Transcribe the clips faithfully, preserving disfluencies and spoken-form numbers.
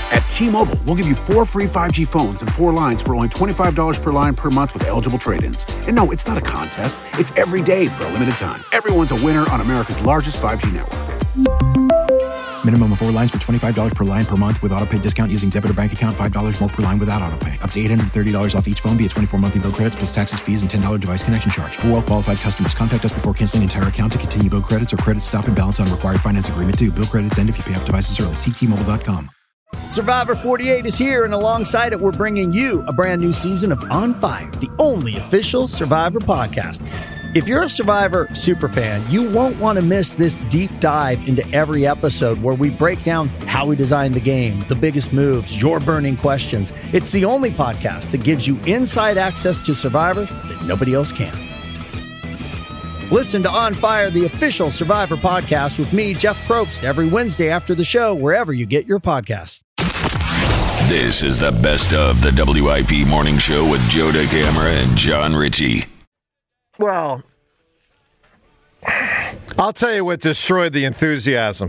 At T-Mobile, we'll give you four free five G phones and four lines for only twenty-five dollars per line per month with eligible trade-ins. And no, it's not a contest. It's every day for a limited time. Everyone's a winner on America's largest five G network. Minimum of four lines for twenty-five dollars per line per month with auto-pay discount using debit or bank account. five dollars more per line without auto-pay. Up to eight hundred thirty dollars off each phone via twenty-four monthly bill credits plus taxes, fees, and ten dollars device connection charge. For well-qualified customers, contact us before canceling entire account to continue bill credits or credit stop and balance on required finance agreement due. Bill credits end if you pay off devices early. See T Mobile dot com. Survivor forty-eight is here, and alongside it, we're bringing you a brand new season of On Fire, the only official Survivor podcast. If you're a Survivor superfan, you won't want to miss this deep dive into every episode where we break down how we designed the game, the biggest moves, your burning questions. It's the only podcast that gives you inside access to Survivor that nobody else can. Listen to On Fire, the official Survivor podcast with me, Jeff Probst, every Wednesday after the show, wherever you get your podcasts. This is the best of the W I P Morning Show with Joe DeCamara and John Ritchie. Well, I'll tell you what destroyed the enthusiasm.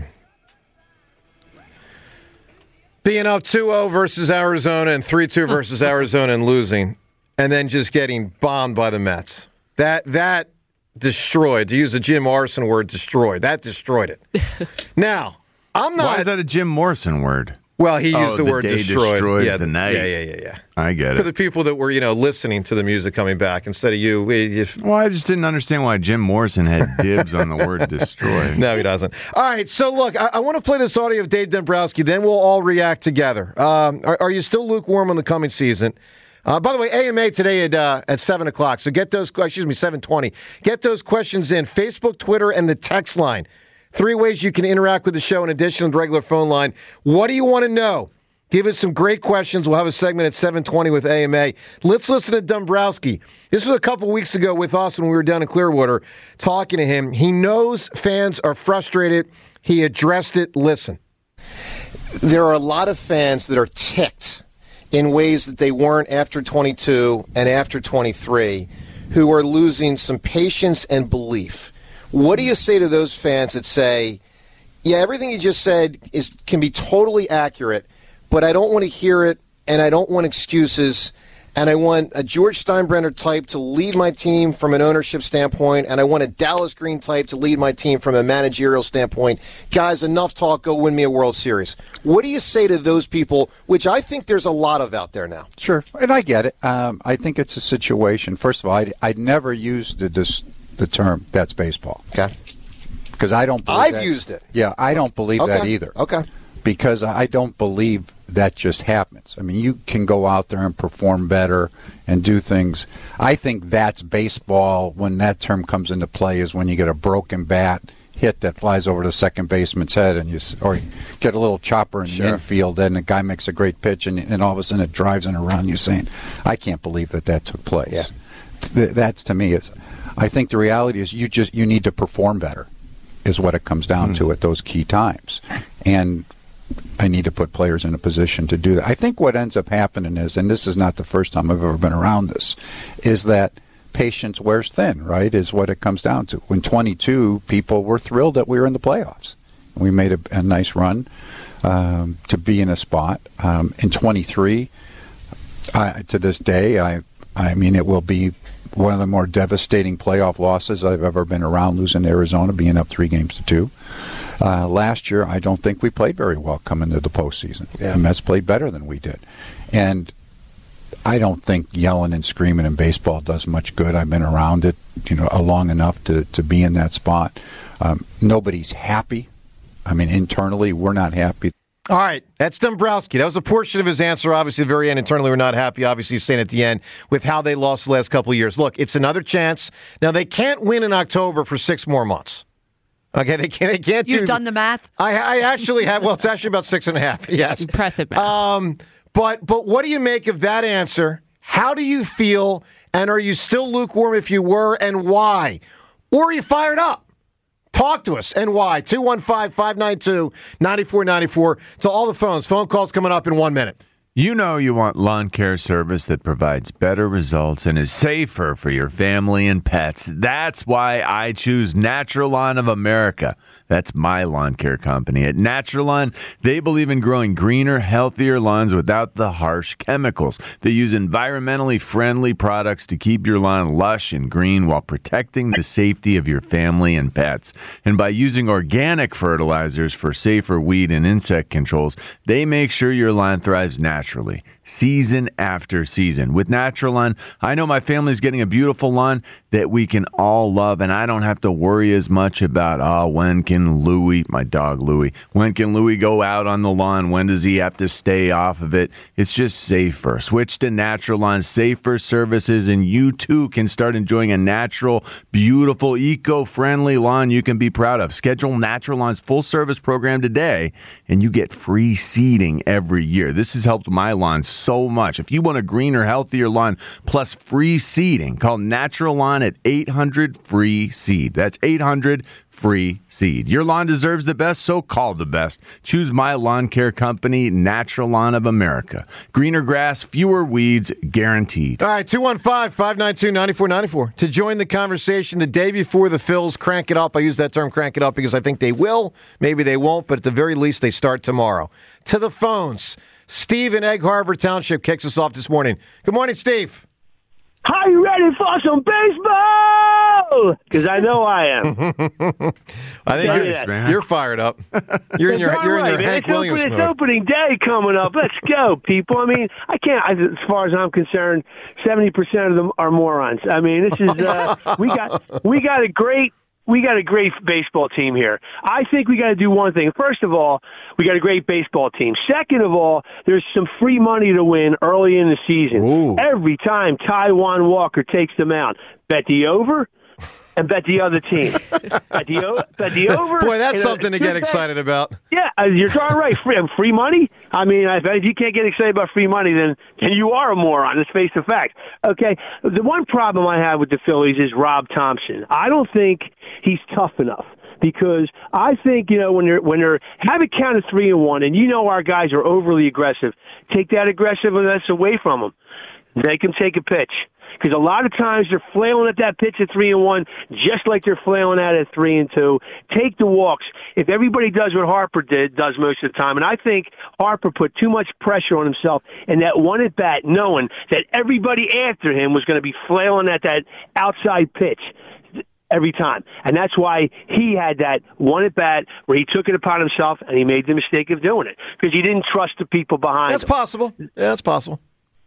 Being up two oh versus Arizona and three two versus Arizona and losing, and then just getting bombed by the Mets. That that destroyed, to use the Jim Morrison word, destroyed. That destroyed it. Now, I'm not... Why is that a Jim Morrison word? Well, he oh, used the, the word day destroyed. Destroys yeah, the night. Yeah, yeah, yeah, yeah. I get For it. the people that were, you know, listening to the music coming back instead of you. If, well, I just didn't understand why Jim Morrison had dibs on the word destroy. No, he doesn't. All right, so look, I, I want to play this audio of Dave Dombrowski, then we'll all react together. Um, are, are you still lukewarm on the coming season? Uh, by the way, A M A today at uh, at seven o'clock, so get those, excuse me, seven twenty. Get those questions in. Facebook, Twitter, and the text line. Three ways you can interact with the show in addition to the regular phone line. What do you want to know? Give us some great questions. We'll have a segment at seven twenty with A M A. Let's listen to Dombrowski. This was a couple weeks ago with us when we were down in Clearwater talking to him. He knows fans are frustrated. He addressed it. Listen. There are a lot of fans that are ticked in ways that they weren't after twenty-two and after twenty-three, who are losing some patience and belief. What do you say to those fans that say, yeah, everything you just said is can be totally accurate, but I don't want to hear it, and I don't want excuses, and I want a George Steinbrenner type to lead my team from an ownership standpoint, and I want a Dallas Green type to lead my team from a managerial standpoint. Guys, enough talk, go win me a World Series. What do you say to those people, which I think there's a lot of out there now? Sure, and I get it. Um, I think it's a situation. First of all, I'd, I'd never used the, this, the term, that's baseball. Okay. Because I don't believe I've that. used it. Yeah, I don't believe okay. that either. Okay. Because I don't believe that just happens. I mean, you can go out there and perform better and do things. I think that's baseball when that term comes into play is when you get a broken bat hit that flies over the second baseman's head and you or you get a little chopper in sure. the infield and the guy makes a great pitch and, and all of a sudden it drives in around you saying, I can't believe that that took place. Yeah. Th- that's to me is I think the reality is you just you need to perform better is what it comes down mm. to at those key times. And I need to put players in a position to do that. I think what ends up happening is, and this is not the first time I've ever been around this, is that patience wears thin, right, is what it comes down to. When twenty-two, people were thrilled that we were in the playoffs. We made a, a nice run um, to be in a spot. Um, in twenty-three, I, to this day, I, I mean, it will be one of the more devastating playoff losses I've ever been around, losing to Arizona, being up three games to two. Uh, last year, I don't think we played very well coming to the postseason. Yeah. The Mets played better than we did. And I don't think yelling and screaming in baseball does much good. I've been around it, you know, long enough to, to be in that spot. Um, nobody's happy. I mean, internally, we're not happy. All right, that's Dombrowski. That was a portion of his answer. Obviously, at the very end, internally, we're not happy. Obviously, he's saying at the end with how they lost the last couple of years. Look, it's another chance. Now, they can't win in October for six more months. Okay, they can't. They can't. You've do done the math. I, I actually have. Well, it's actually about six and a half. Yes, impressive math. Um, but but what do you make of that answer? How do you feel? And are you still lukewarm if you were, and why? Or are you fired up? Talk to us, and why? two one five, five nine two, nine four nine four. To all the phones. Phone calls coming up in one minute. You know you want lawn care service that provides better results and is safer for your family and pets. That's why I choose Natural Lawn of America. That's my lawn care company. At Natural Lawn, they believe in growing greener, healthier lawns without the harsh chemicals. They use environmentally friendly products to keep your lawn lush and green while protecting the safety of your family and pets. And by using organic fertilizers for safer weed and insect controls, they make sure your lawn thrives naturally, season after season. With Natural Lawn, I know my family's getting a beautiful lawn that we can all love, and I don't have to worry as much about, oh, when can Louie, my dog Louie, when can Louie go out on the lawn? When does he have to stay off of it? It's just safer. Switch to Natural Lawn's safer services, and you too can start enjoying a natural, beautiful, eco-friendly lawn you can be proud of. Schedule Natural Lawn's full-service program today, and you get free seeding every year. This has helped my lawn so much. If you want a greener, healthier lawn plus free seeding, call Natural Lawn at eight hundred free seed. That's eight hundred free seed. Your lawn deserves the best, so call the best. Choose my lawn care company, Natural Lawn of America. Greener grass, fewer weeds, guaranteed. All right, two one five, five nine two, nine four nine four. To join the conversation the day before the Phils crank it up, I use that term crank it up because I think they will. Maybe they won't, but at the very least, they start tomorrow. To the phones. Steve in Egg Harbor Township kicks us off this morning. Good morning, Steve. Are you ready for some baseball? Because I know I am. I think you're, man. you're fired up. You're in your, you're right, in your Hank it's Williams open, mode. It's opening day coming up. Let's go, people. I mean, I can't. As far as I'm concerned, seventy percent of them are morons. I mean, this is uh, we got we got a great. We got a great baseball team here. I think we got to do one thing. First of all, we got a great baseball team. Second of all, there's some free money to win early in the season. Ooh. Every time Taijuan Walker takes them out, bet the over and bet the other team. bet, the o- bet the over. Boy, that's something a, to get excited about. Yeah, uh, you're darn right. Free, free money? I mean, if you can't get excited about free money, then, then you are a moron. Let's face the fact. Okay, the one problem I have with the Phillies is Rob Thompson. I don't think he's tough enough. Because I think, you know, when they're when they're have it counted three and one, and you know our guys are overly aggressive, take that aggressiveness away from them. Make them take a pitch. Because a lot of times they're flailing at that pitch at three and one, just like they're flailing at it at three and two. Take the walks. If everybody does what Harper did, does most of the time, and I think Harper put too much pressure on himself in that one at bat, knowing that everybody after him was going to be flailing at that outside pitch every time. And that's why he had that one at bat where he took it upon himself and he made the mistake of doing it because he didn't trust the people behind That's him. possible. Yeah, that's possible.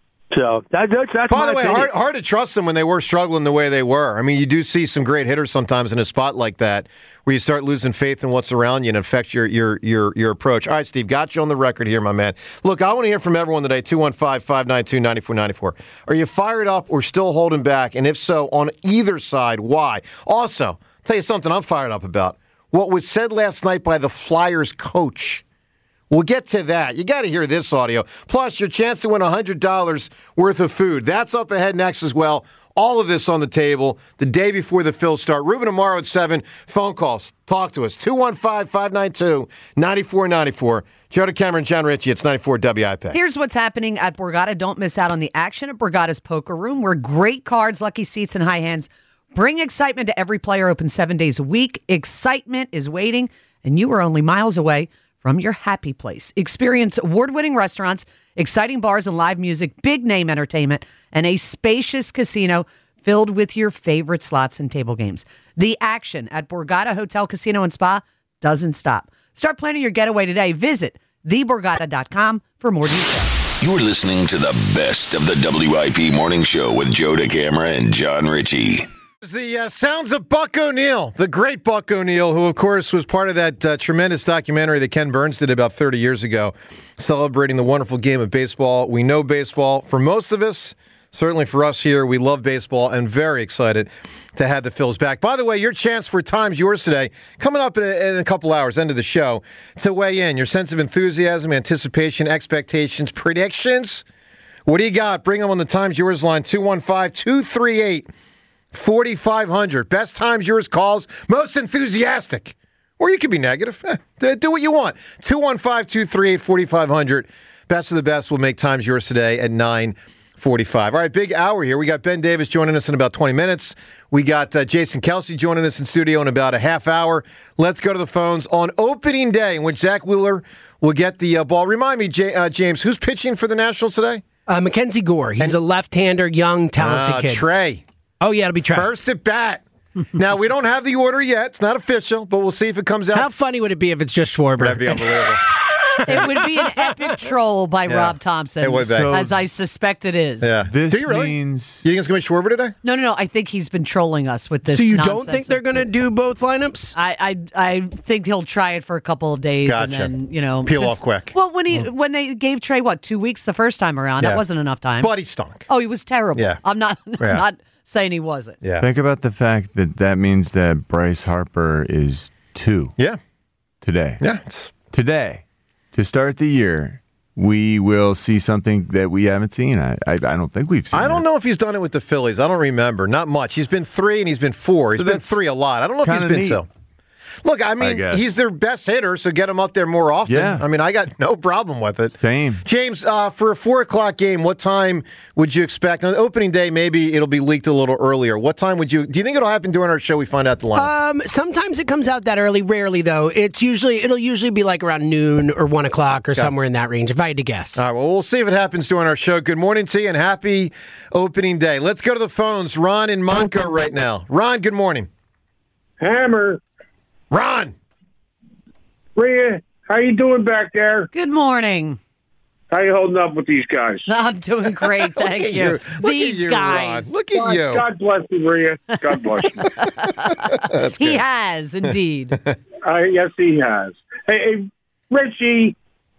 So that, that's, that's By my the way, opinion. hard, hard to trust them when they were struggling the way they were. I mean, you do see some great hitters sometimes in a spot like that where you start losing faith in what's around you and affect your your your your approach. All right, Steve, got you on the record here, my man. Look, I want to hear from everyone today, two one five, five nine two, nine four nine four. Are you fired up or still holding back? And if so, on either side, why? Also, I'll tell you something I'm fired up about. What was said last night by the Flyers coach. We'll get to that. You got to hear this audio. Plus, your chance to win one hundred dollars worth of food. That's up ahead next as well. All of this on the table the day before the Phils start. Ruben tomorrow at seven. Phone calls. Talk to us. two one five, five nine two, nine four nine four. Joe DeCamera and John Ritchie. It's ninety-four W I P. Here's what's happening at Borgata. Don't miss out on the action at Borgata's Poker Room, where great cards, lucky seats, and high hands bring excitement to every player. Open seven days a week. Excitement is waiting, and you are only miles away from your happy place. Experience award-winning restaurants, exciting bars and live music, big-name entertainment, and a spacious casino filled with your favorite slots and table games. The action at Borgata Hotel, Casino, and Spa doesn't stop. Start planning your getaway today. Visit the borgata dot com for more details. You're listening to the best of the W I P Morning Show with Joe DeCamera and John Ritchie. The uh, sounds of Buck O'Neil, the great Buck O'Neil, who, of course, was part of that uh, tremendous documentary that Ken Burns did about thirty years ago, celebrating the wonderful game of baseball. We know baseball. For most of us, certainly for us here, we love baseball and very excited to have the Phils back. By the way, your chance for Time's Yours today, coming up in a, in a couple hours, end of the show, to weigh in. Your sense of enthusiasm, anticipation, expectations, predictions. What do you got? Bring them on the Time's Yours line, two one five, two three eight, forty-five hundred. Best Times Yours calls, most enthusiastic. Or you could be negative. Eh, do what you want. two one five, two three eight, forty-five hundred. Best of the best will make Times Yours today at nine forty-five. All right, big hour here. We got Ben Davis joining us in about twenty minutes. We got uh, Jason Kelsey joining us in studio in about a half hour. Let's go to the phones on opening day, in which Zach Wheeler will get the uh, ball. Remind me, J- uh, James, who's pitching for the Nationals today? Uh, Mackenzie Gore. He's and, a left-hander, young, talented uh, kid. Trey. Oh, yeah, it'll be Trey. First at bat. Now, we don't have the order yet. It's not official, but we'll see if it comes out. How funny would it be if it's just Schwarber? That'd be unbelievable. It would be an epic troll by yeah. Rob Thompson, it would be. as I suspect it is. Yeah. This Do you really? means... You think it's going to be Schwarber today? No, no, no. I think he's been trolling us with this So you nonsense. don't think they're going to do both lineups? I, I I think he'll try it for a couple of days Gotcha. and then, you know... Peel off quick. Well, when he mm. when they gave Trey, what, two weeks the first time around, yeah. that wasn't enough time. But he stunk. Oh, he was terrible. Yeah. I'm not, yeah. not saying he wasn't. Yeah. Think about the fact that that means that Bryce Harper is two. Yeah. Today. Yeah. Today. To start the year, we will see something that we haven't seen. I I, I don't think we've seen I don't it. know if he's done it with the Phillies. I don't remember. Not much. He's been three and he's been four. He's So been that's three a lot. I don't know if he's been neat. two. Look, I mean, I he's their best hitter, so get him up there more often. Yeah. I mean, I got no problem with it. Same. James, uh, for a four o'clock game, what time would you expect? On opening day, maybe it'll be leaked a little earlier. What time would you? Do you think it'll happen during our show? We find out the lineup. Um, sometimes it comes out that early. Rarely, though. It's usually it'll usually be like around noon or one o'clock or Okay. somewhere in that range. If I had to guess. All right. Well, we'll see if it happens during our show. Good morning to you and happy opening day. Let's go to the phones. Ron in Monco right now. Ron, good morning. Hammer. Ron. Rhea, how you doing back there? Good morning. How you holding up with these guys? I'm doing great, thank at you. you. Look These at you, guys. Ron. Look at God, you. God bless you, Rhea. God bless you. That's He good. has, indeed. uh, yes, he has. Hey, hey Richie.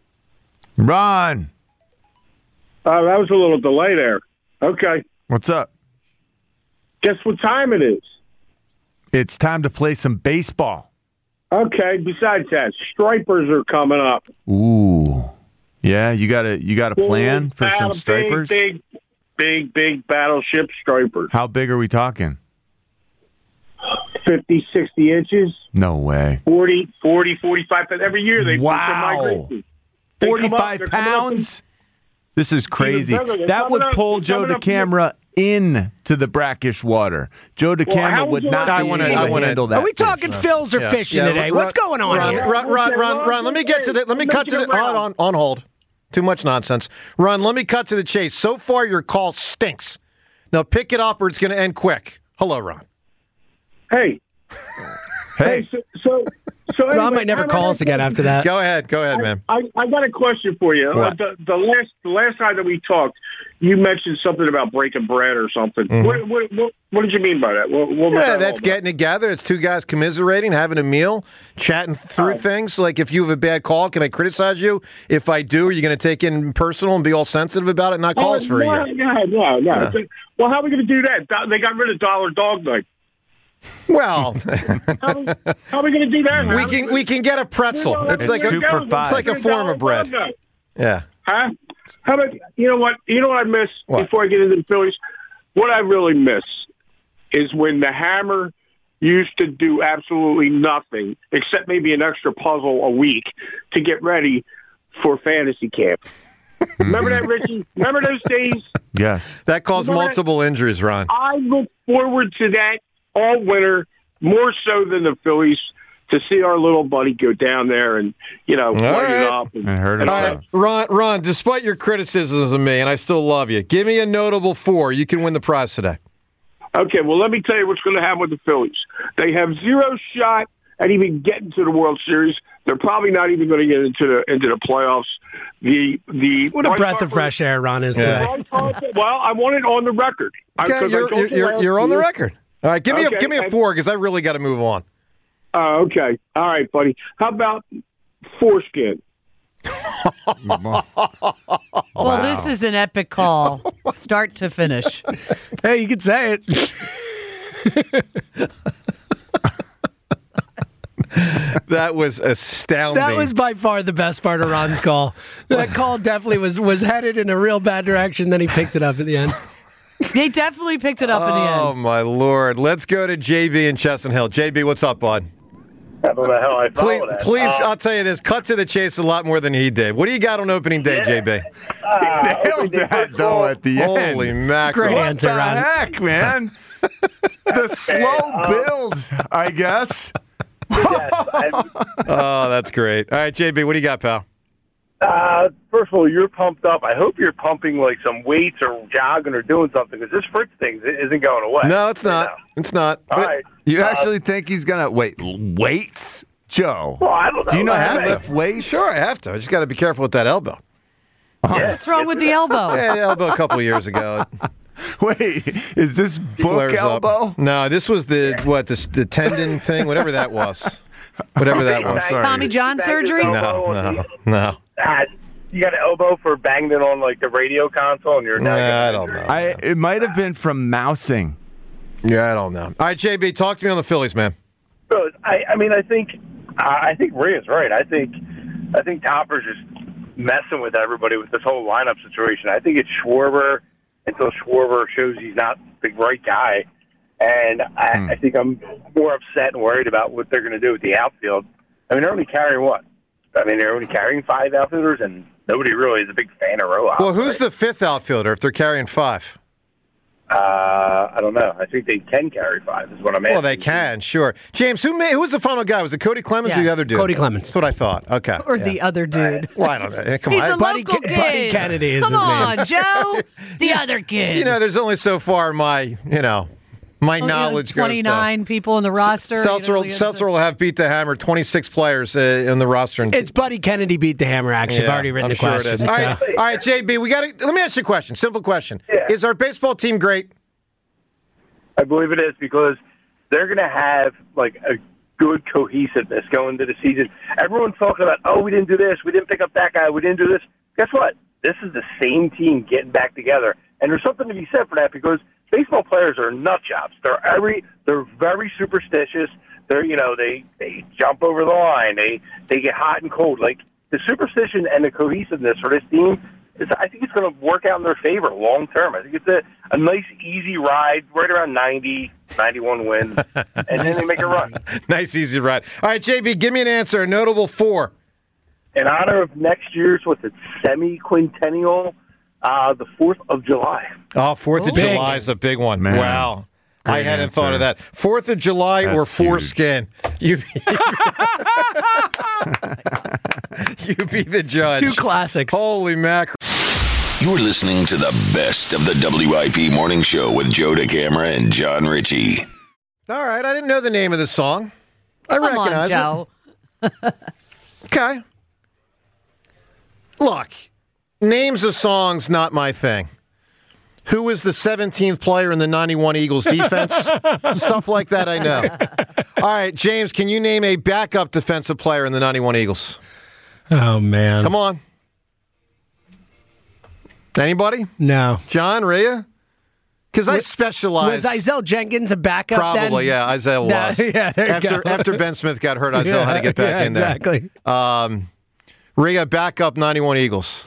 Ron, Uh, that was a little delay there. Okay. what's up? Guess what time it is? It's time to play some baseball. Okay. Besides that, stripers are coming up. Ooh. Yeah, you got a you got a plan for some Battle- stripers? Big, big, big, big battleship stripers. How big are we talking? fifty, sixty inches, No way. forty, forty, forty-five. Every year they Wow. migrate. They come up- forty-five they're coming up in- pounds? This is crazy. brother, they're That would coming up- pull they're Joe coming up in DeCamera into the brackish water. Joe DeCamera how would would not you- be I wanna- able I to wanna- handle that. Are we fish. talking fills or Yeah. fishing Yeah, today? Ron- What's going on Ron, here? Ron, Ron, Ron, Ron, let me get to the. Let me cut to the. Hold on, on hold. Too much nonsense. Ron, let me cut to the chase. So far, your call stinks. Now pick it up, or it's going to end quick. Hello, Ron. Hey. Hey, so, so, so anyway, Ron might never I'm call not- us again after that. Go ahead. Go ahead, man. I, I got a question for you. What? The, the last the last time that we talked, you mentioned something about breaking bread or something. Mm-hmm. What, what, what, what did you mean by that? What, what was Yeah, that that's all about? getting together. It's two guys commiserating, having a meal, chatting through Oh. things. Like, if you have a bad call, can I criticize you? If I do, are you going to take it in personal and be all sensitive about it and not call Oh, us for a no, year? no, no, no. Well, how are we going to do that? Do- They got rid of Dollar Dog Night. Well, How, we- how are we going to do that? we can we can get a pretzel. It's It's like a two for five. It's like a form of bread. Yeah. Huh? How about you know what? You know what I miss What? before I get into the Phillies? What I really miss is when the Hammer used to do absolutely nothing except maybe an extra puzzle a week to get ready for fantasy camp. Remember that, Richie? Remember those days? yes. That caused You know what? multiple injuries, Ron. I look forward to that all winter, more so than the Phillies, to see our little buddy go down there and, you know, light right. it up. And, I heard it. and All all right, that. Ron, Ron, despite your criticisms of me, and I still love you, give me a notable four. You can win the prize today. Okay, well, let me tell you what's going to happen with the Phillies. They have zero shot at even getting to the World Series. They're probably not even going to get into the into the playoffs. The the What a Bryce breath of Harper- fresh air Ron is Yeah. today. Well, I want it on the record. I- Okay, 'cause I you're, told you're, you you're, last you're on the year- record. All right, give me Okay, a give me a and- four because I really got to move on. Oh, okay. All right, buddy. How about foreskin? Well, this is an epic call, start to finish. Hey, you could say it. That was astounding. That was by far the best part of Ron's call. That call definitely was was headed in a real bad direction. Then he picked it up at the end. They definitely picked it up in the Oh end. my Lord! Let's go to J B in Chestnut Hill. J B, what's up, bud? I don't know how I follow Please, that. please Uh, I'll tell you this. Cut to the chase a lot more than he did. What do you got on opening day, Yeah. J B? uh, Nailed that, though, at the end. Holy mackerel. Great What answer, the Ron. heck, man? The slow build, I guess. yes, I- Oh, that's great. All right, J B, what do you got, pal? Uh, first of all, you're pumped up. I hope you're pumping like some weights or jogging or doing something because this Fritz thing isn't going away. No, it's not. You know? It's not. All But- right. You Uh, actually think he's gonna wait? Weights, Joe? Well, I don't know. Do you know I how to haven't- lift weights? Sure, I have to. I just got to be careful with that elbow. What's wrong with the elbow? Yeah, the elbow a couple of years ago. Wait, is this book Flares up. elbow? No, this was the what the, the tendon thing, whatever that was. Whatever that was. Sorry. Tommy John surgery? No, no, no. Uh, you got an elbow for banging it on like the radio console, and you're Nah, not. I don't know. I it might have been from mousing. Yeah, I don't know. All right, J B, talk to me on the Phillies, man. I, I mean, I think, uh, I think Ray is right. I think, I think Topper's just messing with everybody with this whole lineup situation. I think it's Schwarber until Schwarber shows he's not the right guy, and I, Hmm. I think I'm more upset and worried about what they're going to do with the outfield. I mean, they're only carrying what? I mean, they're only carrying five outfielders, and nobody really is a big fan of Rojas. Well, who's right? the fifth outfielder if they're carrying five? Uh, I don't know. I think they can carry five. Is what I'm asking. Well, they can, sure. James, who made, who was the final guy? Was it Cody Clemens or Yeah. the other dude? Cody Clemens. That's what I thought. Okay. Or the other dude. Well, I don't know. Eh, Come He's on. a Buddy local Ke- kid. Buddy Kennedy is Come his on, name. Joe. The other kid. You know, there's only so far my, you know, my Oh, yeah, knowledge twenty-nine people in the roster. goes. Seltzer, You know, will, the other- Seltzer will have beat the hammer twenty-six players uh, in the roster. And It's Buddy Kennedy beat the hammer, actually. Yeah, I've already written I'm the sure it question. is. All right, so- all right, J B, we got to let me ask you a question. Simple question. Yeah. Is our baseball team great? I believe it is because they're going to have like a good cohesiveness going into the season. Everyone's talking about, oh, we didn't do this, we didn't pick up that guy, we didn't do this. Guess what? This is the same team getting back together, and there's something to be said for that because baseball players are nut jobs. They're every they're very superstitious. They're you know they they jump over the line. They they get hot and cold. Like the superstition and the cohesiveness for this team. Is, I think it's going to work out in their favor long term. I think it's a, a nice, easy ride, right around ninety, ninety-one wins, and then they make a run. Nice, easy ride. All right, J B, give me an answer. A notable four. In honor of next year's, what's it, semi-quintennial, uh, the fourth of July. Oh, Fourth of Big. July is a big one. Man. Wow. I Great hadn't answer. thought of that. Fourth of July or That's huge. foreskin? You, you be the judge. Two classics. Holy mackerel. You're listening to the best of the W I P Morning Show with Joe DeCamara and John Ritchie. All right, I didn't know the name of the song. I Come on, recognize Joe. it. Okay. Look, names of songs, not my thing. Who is the seventeenth player in the ninety-one Eagles defense? Stuff like that I know. All right, James, can you name a backup defensive player in the ninety-one Eagles? Oh, man. Come on. Anybody? No. John, Rhea? Because I Was- specialize. Was Isaiah Jenkins a backup Probably, then? yeah. Isaiah was. Nah, yeah, there you after, go. after Ben Smith got hurt, Isaiah Yeah, had to get back yeah, in there. exactly. Um, Rhea, backup ninety-one Eagles.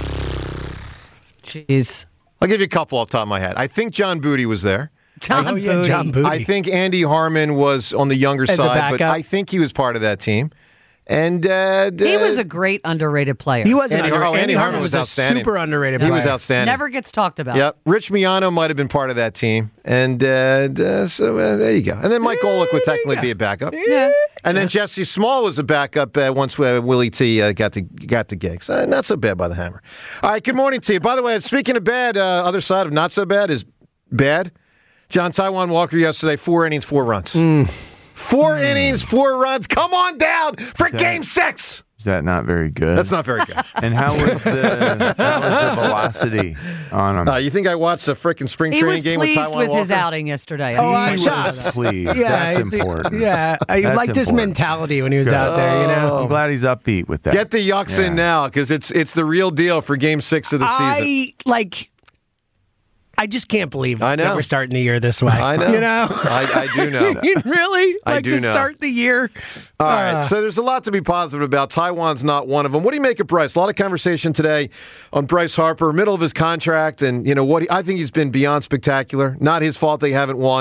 Jeez. I'll give you a couple off the top of my head. I think John Booty was there. John Oh, yeah, Booty. John Booty. I think Andy Harmon was on the younger As a side, but backup? I think he was part of that team. And uh, He uh, was a great underrated player. He was an Andy under- Har- oh, Andy, Andy Harmon Harmon was, was a outstanding. super underrated he player. was outstanding. Never gets talked about. Yep. Rich Miano might have been part of that team. And uh, uh, so uh, there you go. And then Mike Golick would technically be a backup. Yeah. And then Jesse Small was a backup uh, once uh, Willie T uh, got the got the gigs. Uh, not so bad by the Hammer. All right, good morning to you. By the way, speaking of bad, uh, other side of not so bad is bad. John Taijuan Walker yesterday, four innings, four runs. Four innings, four runs. Come on down for that- game six. Is that not very good? That's not very good. And how was the how was the velocity on him? Uh, you think I watched the frickin' spring He training was game with pleased Taijuan with Walker? his outing yesterday. Oh, I I'm think he he shocked. was. was pleased. Yeah, That's I think- important. Yeah, I That's liked his important. mentality when he was Good. out there. You know, I'm glad he's upbeat with that. Get the yucks Yeah. in now because it's it's the real deal for game six of the season. I like. I just can't believe I know. that we're starting the year this way. I know. You know, I, I do know. really I like do to know. start the year. All right, Uh, so there's a lot to be positive about. Taiwan's not one of them. What do you make of Bryce? A lot of conversation today on Bryce Harper, middle of his contract, and you know what? He, I think he's been beyond spectacular. Not his fault they haven't won,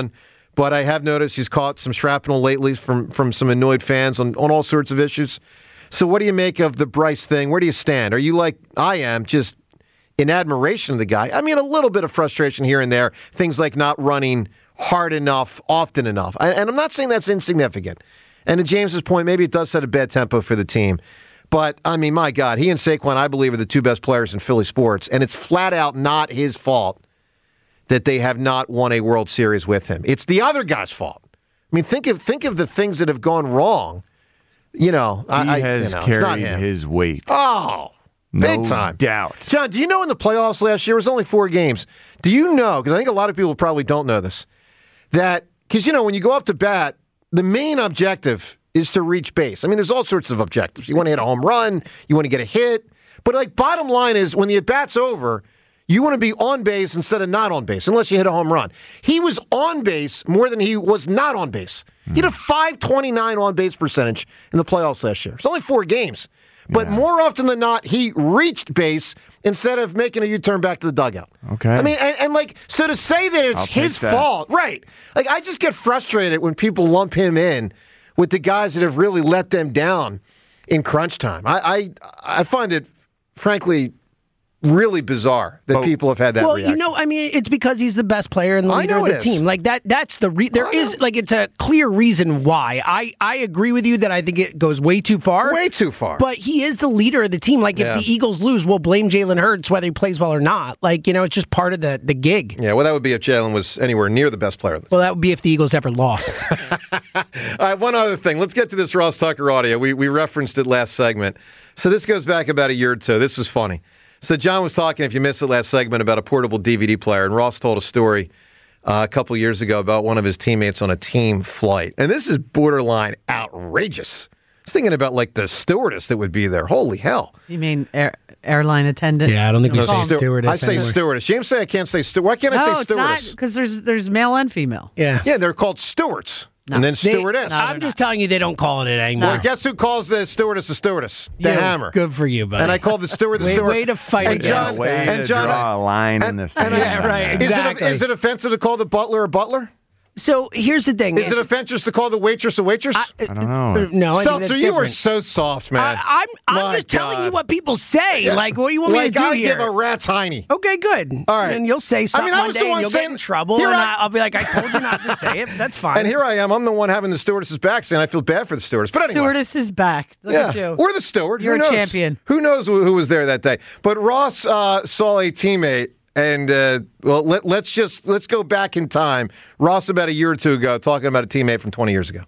but I have noticed he's caught some shrapnel lately from, from some annoyed fans on, on all sorts of issues. So what do you make of the Bryce thing? Where do you stand? Are you like I am, just in admiration of the guy? I mean, a little bit of frustration here and there. Things like not running hard enough, often enough. I, and I'm not saying that's insignificant. And to James's point, maybe it does set a bad tempo for the team. But, I mean, my God, he and Saquon, I believe, are the two best players in Philly sports. And it's flat out not his fault that they have not won a World Series with him. It's the other guy's fault. I mean, think of think of the things that have gone wrong. You know, he I, has you know, it's not carried him. his weight. Oh, big no time. doubt. John, do you know in the playoffs last year, it was only four games. Do you know, because I think a lot of people probably don't know this, that, because, you know, when you go up to bat, the main objective is to reach base. I mean, there's all sorts of objectives. You want to hit a home run, you want to get a hit. But, like, bottom line is, when the at-bat's over, you want to be on base instead of not on base, unless you hit a home run. He was on base more than he was not on base. He had a five twenty-nine on-base percentage in the playoffs last year. It's only four games. But Yeah. more often than not, he reached base instead of making a U-turn back to the dugout. Okay. I mean, and, and like, so to say that it's I'll take his that. fault, right? Like, I just get frustrated when people lump him in with the guys that have really let them down in crunch time. I I, I find it, frankly, really bizarre that Oh. people have had that Well, reaction. you know, I mean, it's because he's the best player and the I leader know of the it is. team. Like that. That's the re- there I is know. like it's a clear reason why. I I agree with you that I think it goes way too far. Way too far. But he is the leader of the team. Like if Yeah. the Eagles lose, we'll blame Jalen Hurts whether he plays well or not. Like you know, it's just part of the the gig. Yeah, well, that would be if Jalen was anywhere near the best player in the Well, that would be if the Eagles ever lost. All right, one other thing. Let's get to this Ross Tucker audio. We we referenced it last segment. So this goes back about a year or two. This was funny. So John was talking, if you missed the last segment, about a portable D V D player, and Ross told a story uh, a couple years ago about one of his teammates on a team flight. And this is borderline outrageous. I was thinking about, like, the stewardess that would be there. Holy hell. You mean air, airline attendant? Yeah, I don't think we No, say call 'em- stewardess. I say anymore. stewardess. James say I can't say stewardess. Why can't I No, say it's stewardess? not because there's there's male and female. Yeah. Yeah, they're called stewards. And then They- stewardess. No, I'm they're just telling you they don't call it it anymore. Well, guess who calls the stewardess a stewardess? The Yeah, hammer. Good for you, buddy. And I called the steward the Way- steward. way to fight and against John, Way and to John, draw a line in and- the and sand. I- Yeah, right, Is it, exactly. is it offensive to call the butler a butler? So here's the thing. Is it It's- offensive to call the waitress a waitress? I don't know. Uh, No, I think Seltzer, that's you were different. so soft, man. I, I'm I'm My just telling God. you what people say. Like, what do you want like, me to do I here? give a rat's hiney. Okay, good. All right. And you'll say something I mean, I one was the day one and you'll saying- get in trouble, Here and I- I, I'll be like, I told you not to say it. But that's fine. And here I am. I'm the one having the stewardess's back saying I feel bad for the stewardess. But anyway. Stewardess is back. Look yeah. at you. We're the steward. You're Who a knows? champion. Who knows who, who was there that day? But Ross uh, saw a teammate. And, uh, well, let, let's just, let's go back in time. Ross, about a year or two ago, talking about a teammate from twenty years ago.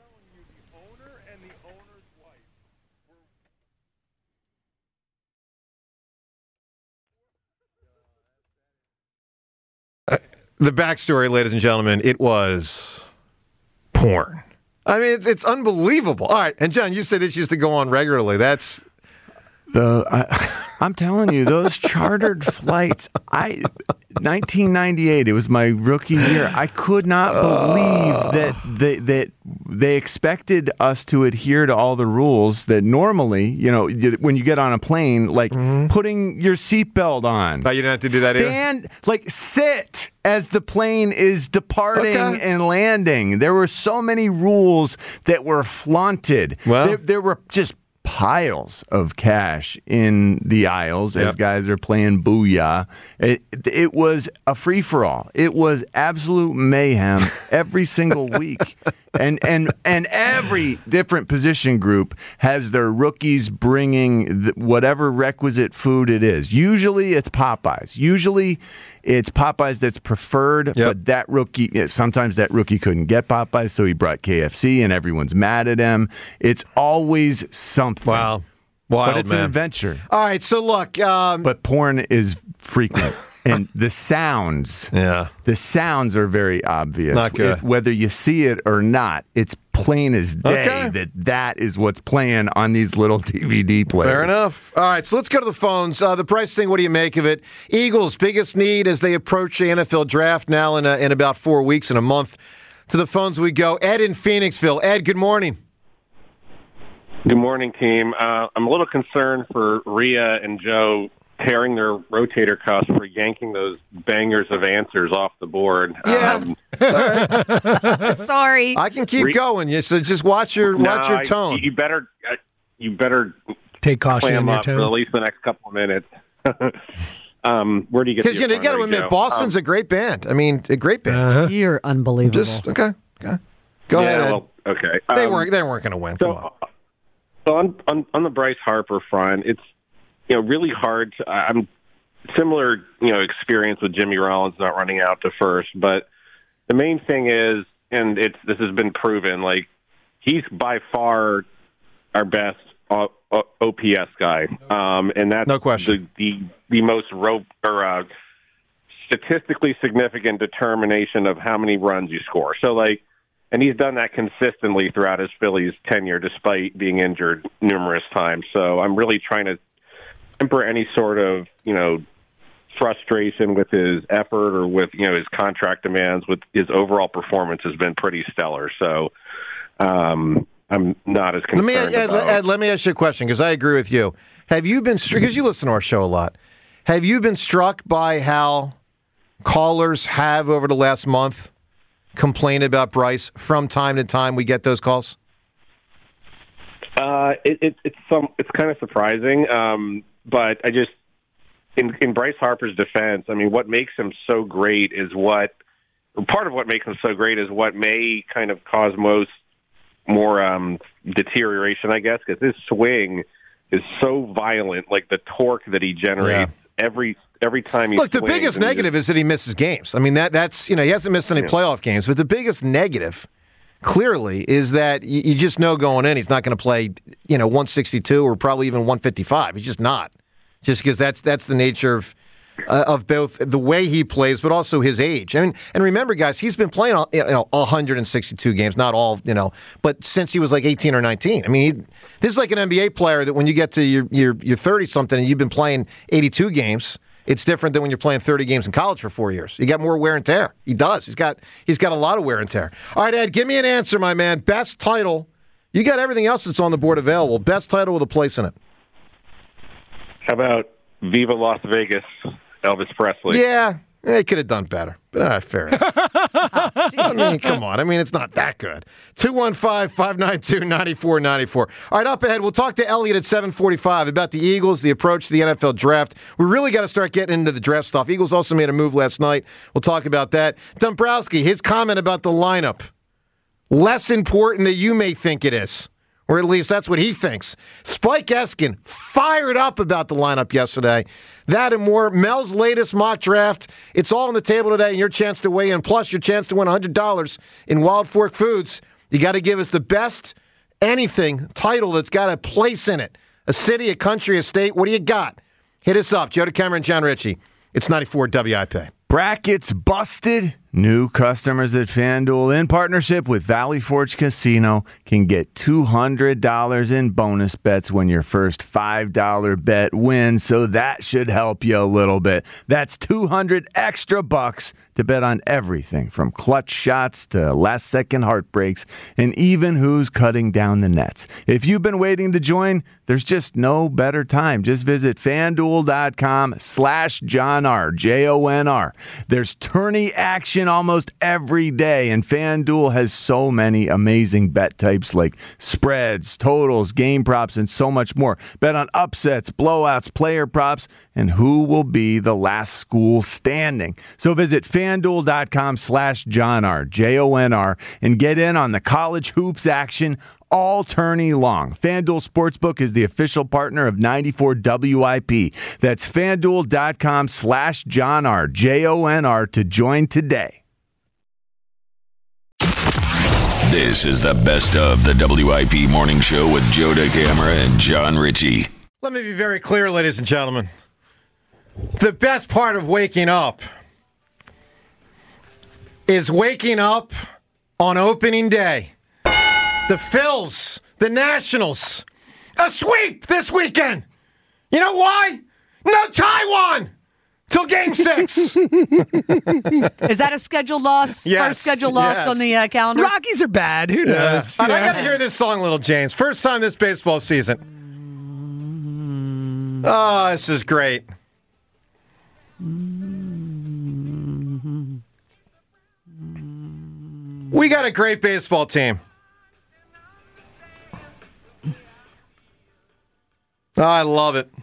Uh, the backstory, ladies and gentlemen, it was porn. I mean, it's, it's unbelievable. All right. And, John, you said this used to go on regularly. That's... The I, I'm telling you, those chartered flights. I nineteen ninety-eight. It was my rookie year. I could not believe that they that they expected us to adhere to all the rules that normally, you know, you- when you get on a plane, like putting your seatbelt on. Oh, you didn't have to do that either? Stand, like sit as the plane is departing Okay. and landing. There were so many rules that were flaunted. Well- there, there were just piles of cash in the aisles as Yep. guys are playing booyah. It, it was a free-for-all. It was absolute mayhem every single week. And and and every different position group has their rookies bringing the, whatever requisite food it is. Usually it's Popeyes. Usually it's Popeyes that's preferred, Yep. but that rookie, sometimes that rookie couldn't get Popeyes, so he brought K F C and everyone's mad at him. It's always something. Wow. Wild, But it's man. an adventure. All right, so look. Um, But porn is frequent. And the sounds, yeah. the sounds are very obvious. Not good. If- whether you see it or not, it's plain as day Okay. that that is what's playing on these little D V D players. Fair enough. All right, so let's go to the phones. Uh, the price thing, what do you make of it? Eagles' biggest need as they approach the N F L draft now in, a, in about four weeks, in a month. To the phones we go. Ed in Phoenixville. Ed, good morning. Good morning, team. Uh, I'm a little concerned for Rhea and Joe tearing their rotator cuffs for yanking those bangers of answers off the board. Yeah. Um, Sorry. I can keep Re- going. You so just watch your no, watch your I- tone. you better uh, you better Take caution clam in your up for tone. at least the next couple of minutes. um, where do you get? Because you know you got to admit, Boston's um, a great band. I mean, a great band. Uh-huh. You're unbelievable. Just okay. Okay. Go yeah, ahead. Ed. Well, okay. They Um, weren't. They weren't going to win. Come So, on. so on, on on the Bryce Harper front, it's you know really hard. To, I'm similar you know experience with Jimmy Rollins not running out to first, but the main thing is, and it's this has been proven, like he's by far our best O- O- O P S guy, um, and that's No question. the the, the most rope or uh, statistically significant determination of how many runs you score. So like. And he's done that consistently throughout his Phillies tenure, despite being injured numerous times. So I'm really trying to temper any sort of, you know, frustration with his effort or with, you know, his contract demands. With his overall performance has been pretty stellar. So um, I'm not as Let concerned me Ed, about. Ed, let me ask you a question because I agree with you. Have you been because you listen to our show a lot? Have you been struck by how callers have over the last month complained about Bryce from time to time? We get those calls. Uh, it, it, it's some. It's kind of surprising, um, but I just in in Bryce Harper's defense, I mean, what makes him so great is what part of what makes him so great is what may kind of cause most more um, deterioration, I guess, because his swing is so violent, like the torque that he generates every every time he Look, the swings, biggest and he negative is that he misses games. I mean, that that's you know he hasn't missed any Yeah. playoff games, but the biggest negative, clearly, is that you, you just know going in he's not going to play you know one sixty-two or probably even one fifty-five. He's just not, just because that's that's the nature of. Uh, of both the way he plays, but also his age. I mean, and remember, guys, he's been playing you know one hundred sixty-two games, not all, you know, but since he was like eighteen or nineteen. I mean, he, this is like an N B A player that when you get to your your your thirty something and you've been playing eighty-two games, it's different than when you're playing thirty games in college for four years. You got more wear and tear. He does. He's got he's got a lot of wear and tear. All right, Ed, give me an answer, my man. Best title. You got everything else that's on the board available. Best title with a place in it. How about Viva Las Vegas, Elvis Presley? Yeah, they could have done better. But uh, fair enough. I mean, come on. I mean, it's not that good. two one five, five nine two, nine four nine four. All right, up ahead, we'll talk to Elliot at seven forty-five about the Eagles, the approach to the N F L draft. We really got to start getting into the draft stuff. Eagles also made a move last night. We'll talk about that. Dombrowski, his comment about the lineup. Less important than you may think it is. Or at least that's what he thinks. Spike Eskin fired up about the lineup yesterday. That and more. Mel's latest mock draft. It's all on the table today, and your chance to weigh in, plus your chance to win one hundred dollars in Wild Fork Foods. You got to give us the best anything title that's got a place in it. A city, a country, a state. What do you got? Hit us up. Joe DeCamera and John Ritchie. It's ninety-four W I P. Brackets busted. New customers at FanDuel, in partnership with Valley Forge Casino, can get two hundred dollars in bonus bets when your first five dollar bet wins, so that should help you a little bit. That's two hundred extra bucks to bet on everything from clutch shots to last-second heartbreaks and even who's cutting down the nets. If you've been waiting to join, there's just no better time. Just visit FanDuel.com slash John R, J O N R. There's tourney action almost every day, and FanDuel has so many amazing bet types like spreads, totals, game props, and so much more. Bet on upsets, blowouts, player props, and who will be the last school standing. So visit FanDuel.com slash John R, J O N R, and get in on the college hoops action all tourney long. FanDuel Sportsbook is the official partner of ninety-four W I P. That's FanDuel.com slash John R, J O N R to join today. This is the best of the W I P Morning Show with Joe DeCamera and John Ritchie. Let me be very clear, ladies and gentlemen. The best part of waking up is waking up on opening day. The Phils, the Nationals, a sweep this weekend. You know why? No Taiwan till game six. Is that a scheduled loss? Yes, First scheduled loss yes. on the uh, calendar? Rockies are bad. Who knows? And I got to hear this song, little James. First time this baseball season. Oh, this is great. We got a great baseball team. I love it.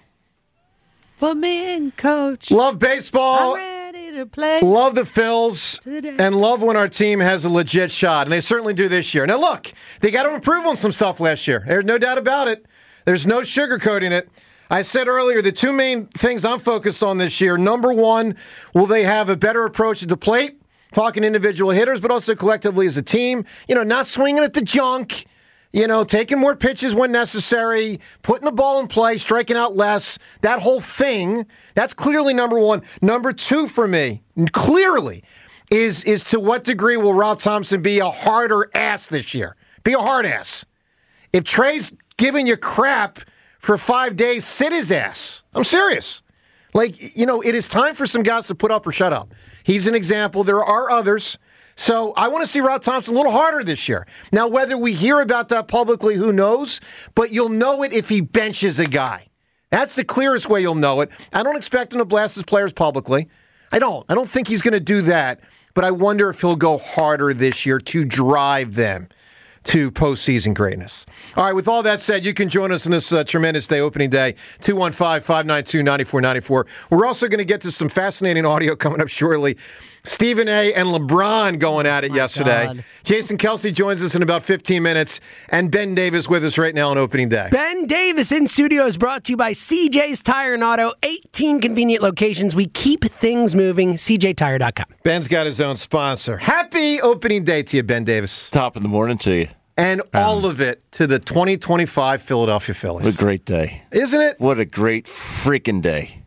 Put me in, coach. Love baseball. I'm ready to play. Love the Phils. Today. And love when our team has a legit shot. And they certainly do this year. Now, look, they got to improve on some stuff last year. There's no doubt about it. There's no sugarcoating it. I said earlier, the two main things I'm focused on this year. Number one, will they have a better approach at the plate? Talking individual hitters, but also collectively as a team. You know, not swinging at the junk. You know, taking more pitches when necessary, putting the ball in play, striking out less, that whole thing, that's clearly number one. Number two for me, clearly, is, is to what degree will Rob Thompson be a harder ass this year? Be a hard ass. If Trey's giving you crap for five days, sit his ass. I'm serious. Like, you know, it is time for some guys to put up or shut up. He's an example. There are others. So I want to see Rob Thompson a little harder this year. Now, whether we hear about that publicly, who knows? But you'll know it if he benches a guy. That's the clearest way you'll know it. I don't expect him to blast his players publicly. I don't. I don't think he's going to do that. But I wonder if he'll go harder this year to drive them to postseason greatness. All right, with all that said, you can join us on this uh, tremendous day, opening day, two one five, five nine two, nine four nine four. We're also going to get to some fascinating audio coming up shortly. Stephen A. and LeBron going at it oh yesterday. God. Jason Kelsey joins us in about fifteen minutes, and Ben Davis with us right now on opening day. Ben Davis in studio is brought to you by C J's Tire and Auto. eighteen convenient locations. We keep things moving. C J tire dot com. Ben's got his own sponsor. Happy opening day to you, Ben Davis. Top of the morning to you. And all um, of it to the twenty twenty-five Philadelphia Phillies. What a great day. Isn't it? What a great freaking day.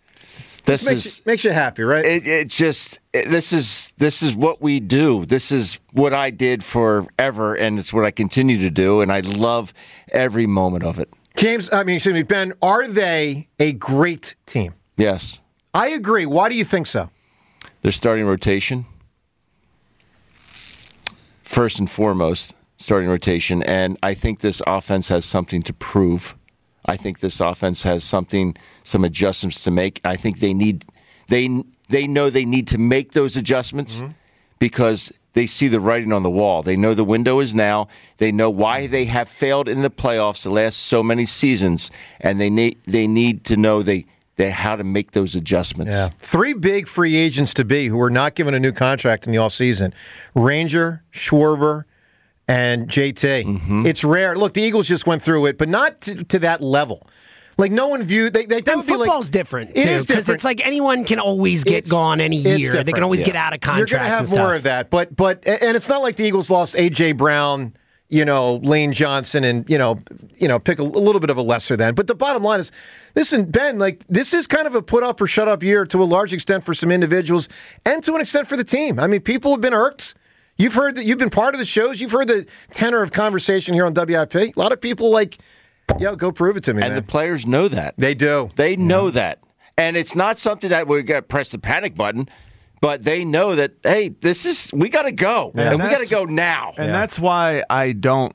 This makes is you, makes you happy, right? It, it just it, this is this is what we do. This is what I did forever, and it's what I continue to do, and I love every moment of it. James, I mean, excuse me, Ben, are they a great team? Yes. I agree. Why do you think so? Their starting rotation, first and foremost, starting rotation, and I think this offense has something to prove. I think this offense has something, some adjustments to make. I think they need, they they know they need to make those adjustments mm-hmm. because they see the writing on the wall. They know the window is now. They know why they have failed in the playoffs the last so many seasons, and they need they need to know they they how to make those adjustments. Yeah. Three big free agents to be who were not given a new contract in the offseason. Ranger, Schwarber, and J T. Mm-hmm. It's rare. Look, the Eagles just went through it, but not to, to that level. Like, no one viewed... They, they don't feel like... Football's different, It too, is different. Because it's like anyone can always get it's, gone any year. They can always yeah. get out of contracts. You're going to have and more stuff. of that. But, but And it's not like the Eagles lost A J. Brown, you know, Lane Johnson, and, you know, you know, pick a, a little bit of a lesser than. But the bottom line is, listen, Ben, like, this is kind of a put-up-or-shut-up year to a large extent for some individuals and to an extent for the team. I mean, people have been irked. You've heard that you've been part of the shows. You've heard the tenor of conversation here on W I P. A lot of people like, yo, go prove it to me, and man. the players know that. They do. They know yeah. that. And it's not something that we got to press the panic button, but they know that, hey, this is, we got to go. Yeah, and we got to go now. And yeah. that's why I don't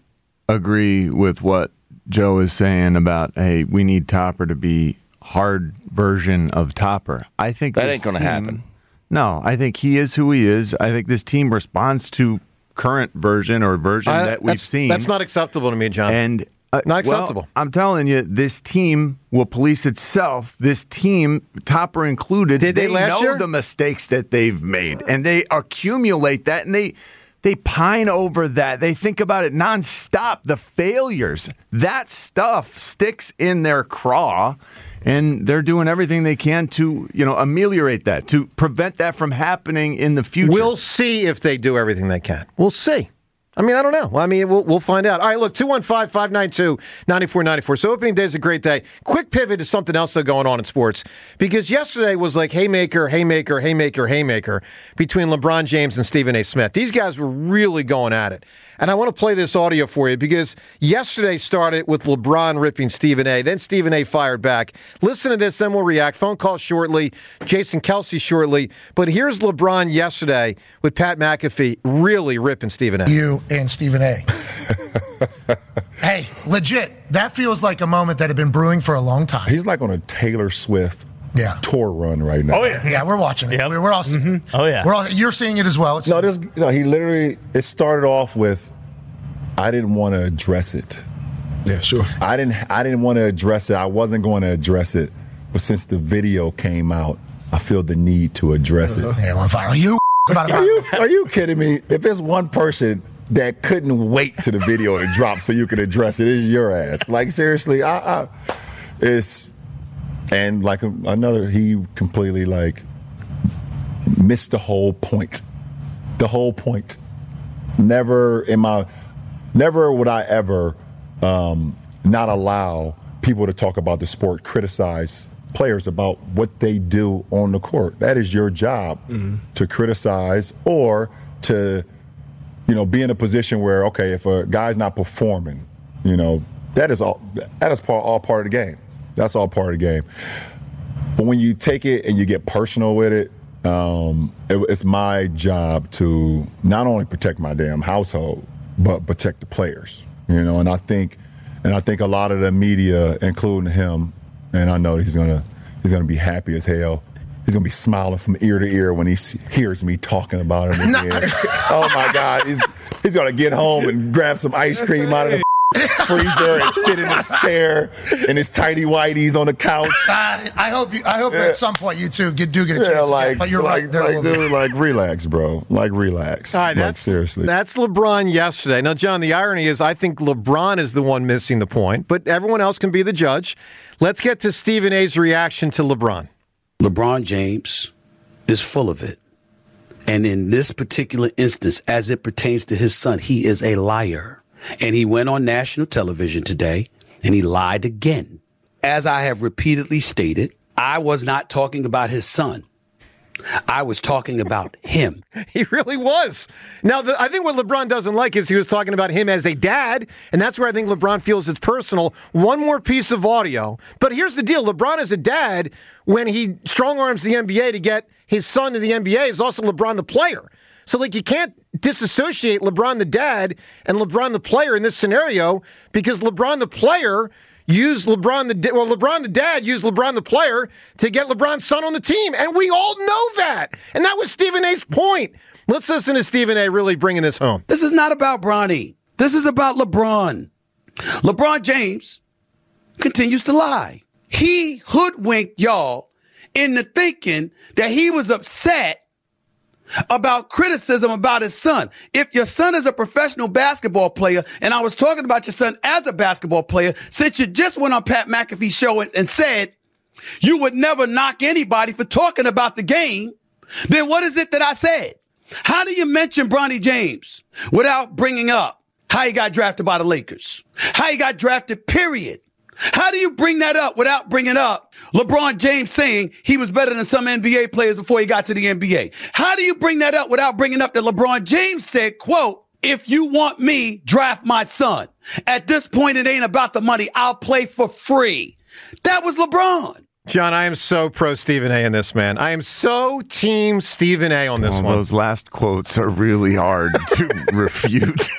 agree with what Joe is saying about, hey, we need Topper to be hard version of Topper. I think that ain't going to happen. No, I think he is who he is. I think this team responds to current version or version I, that we've that's, seen. That's not acceptable to me, John. And uh, not acceptable. Well, I'm telling you, this team will police itself. This team, Topper included, Did they, they last know year? the mistakes that they've made, and they accumulate that, and they they pine over that. They think about it nonstop. The failures, that stuff sticks in their craw. And they're doing everything they can to, you know, ameliorate that, to prevent that from happening in the future. We'll see if they do everything they can. We'll see. I mean, I don't know. I mean, we'll we'll find out. All right, look, two one five, five nine two, nine four nine four. So opening day is a great day. Quick pivot to something else that's going on in sports. Because yesterday was like haymaker, haymaker, haymaker, haymaker between LeBron James and Stephen A. Smith. These guys were really going at it. And I want to play this audio for you because yesterday started with LeBron ripping Stephen A. Then Stephen A. fired back. Listen to this, then we'll react. Phone call shortly. Jason Kelsey shortly. But here's LeBron yesterday with Pat McAfee really ripping Stephen A. You and Stephen A. Hey, legit. That feels like a moment that had been brewing for a long time. He's like on a Taylor Swift yeah. tour run right now. Oh yeah, yeah, we're watching it. We're, we're all seeing it. Oh yeah, we're all, you're seeing it as well. It's no, this, no, he literally. It started off with, I didn't want to address it. Yeah, sure. I didn't. I didn't want to address it. I wasn't going to address it. But since the video came out, I feel the need to address it. Yeah, on fire. Are you? Are you? Are you kidding me? If there's one person that couldn't wait to the video to drop so you could address it, it's your ass. Like seriously, I, I it's and like another. He completely like missed the whole point. The whole point. Never in my, never would I ever um, not allow people to talk about the sport, criticize players about what they do on the court. That is your job, mm-hmm. to criticize or to, you know, be in a position where, okay, if a guy's not performing, you know, that is all that is part, all part of the game. That's all part of the game. But when you take it and you get personal with it, um, it it's my job to not only protect my damn household, but protect the players. You know, and I think, and I think a lot of the media, including him, and I know that he's gonna he's gonna be happy as hell. He's gonna be smiling from ear to ear when he hears me talking about him again. Oh my God, he's he's gonna get home and grab some ice cream out of the freezer and sit in his chair in his tidy whities on the couch. Uh, I hope you, I hope Yeah. at some point you two get, do get a Yeah, chance. like, again, but you're like, right. They're a like, little dude, bit- like, relax, bro. Like, relax. All right, like, that's seriously. That's LeBron yesterday. Now, John, the irony is I think LeBron is the one missing the point, but everyone else can be the judge. Let's get to Stephen A's reaction to LeBron. LeBron James is full of it. And in this particular instance, as it pertains to his son, he is a liar. And he went on national television today and he lied again. As I have repeatedly stated, I was not talking about his son. I was talking about him. He really was. Now, the, I think what LeBron doesn't like is he was talking about him as a dad, and that's where I think LeBron feels it's personal. One more piece of audio. But here's the deal. LeBron as a dad, when he strong-arms the N B A to get his son to the N B A, is also LeBron the player. So, like, you can't disassociate LeBron the dad and LeBron the player in this scenario because LeBron the player used LeBron the well, LeBron the dad used LeBron the player to get LeBron's son on the team, and we all know that. And that was Stephen A's point. Let's listen to Stephen A. really bringing this home. This is not about Bronny. This is about LeBron. LeBron James continues to lie. He hoodwinked y'all into thinking that he was upset about criticism about his son. If your son is a professional basketball player, and I was talking about your son as a basketball player, since you just went on Pat McAfee's show and, and said you would never knock anybody for talking about the game, then what is it that I said? How do you mention Bronny James without bringing up how he got drafted by the Lakers? How he got drafted, period. How do you bring that up without bringing up LeBron James saying he was better than some N B A players before he got to the N B A? How do you bring that up without bringing up that LeBron James said, quote, if you want me, draft my son. At this point, it ain't about the money. I'll play for free. That was LeBron. John, I am so pro Stephen A. in this, man. I am so team Stephen A. on this well, one. Those last quotes are really hard to refute.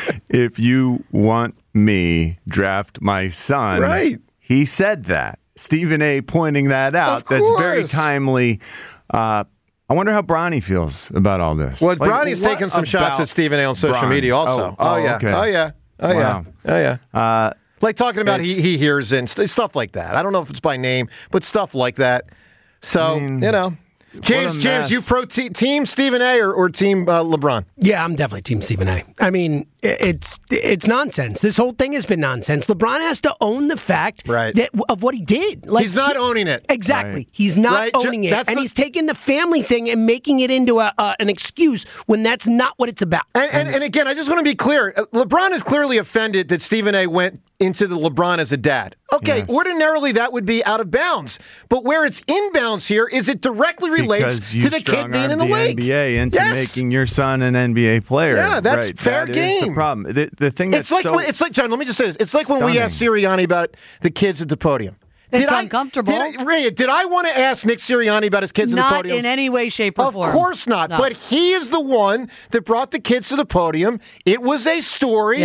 If you want me, draft my son. Right. He said that. Stephen A. pointing that out. Of That's very course. timely. Uh, I wonder how Bronny feels about all this. Well, Like, Bronny's what taking some shots about at Stephen A. on social Bronny? media also. Oh, oh, yeah. okay. Oh, yeah. Oh, Wow. yeah. Oh, yeah. Uh, like talking about he, it's- he hears and st- stuff like that. I don't know if it's by name, but stuff like that. So, I mean, you know. James, a James, mess. you pro te- team Stephen A. or, or team uh, LeBron? Yeah, I'm definitely Team Stephen A. I mean, i- it's it's nonsense. This whole thing has been nonsense. LeBron has to own the fact Right. that, of what he did. Like He's not he- owning it. Exactly. Right. He's not Right. Ju- owning it, that's and the- he's taking the family thing and making it into a, uh, an excuse when that's not what it's about. And, and, and again, I just want to be clear. Uh, LeBron is clearly offended that Stephen A. went into the LeBron as a dad. Okay, Yes. ordinarily that would be out of bounds. But where it's inbounds here is it directly relates Because you to the kid being in the, strong-armed league. N B A into Yes. making your son an N B A player. Yeah, that's right. fair That is the game. problem. The, the thing that's It's like so when, it's like John. Let me just say this. It's like when we stunning. asked Sirianni about the kids at the podium. It's Did I- uncomfortable. Did I, Ray, did I want to ask Nick Sirianni about his kids at the Not podium? in any way, shape, or Of form. course not. No. But he is the one that brought the kids to the podium. It was a story. Yeah.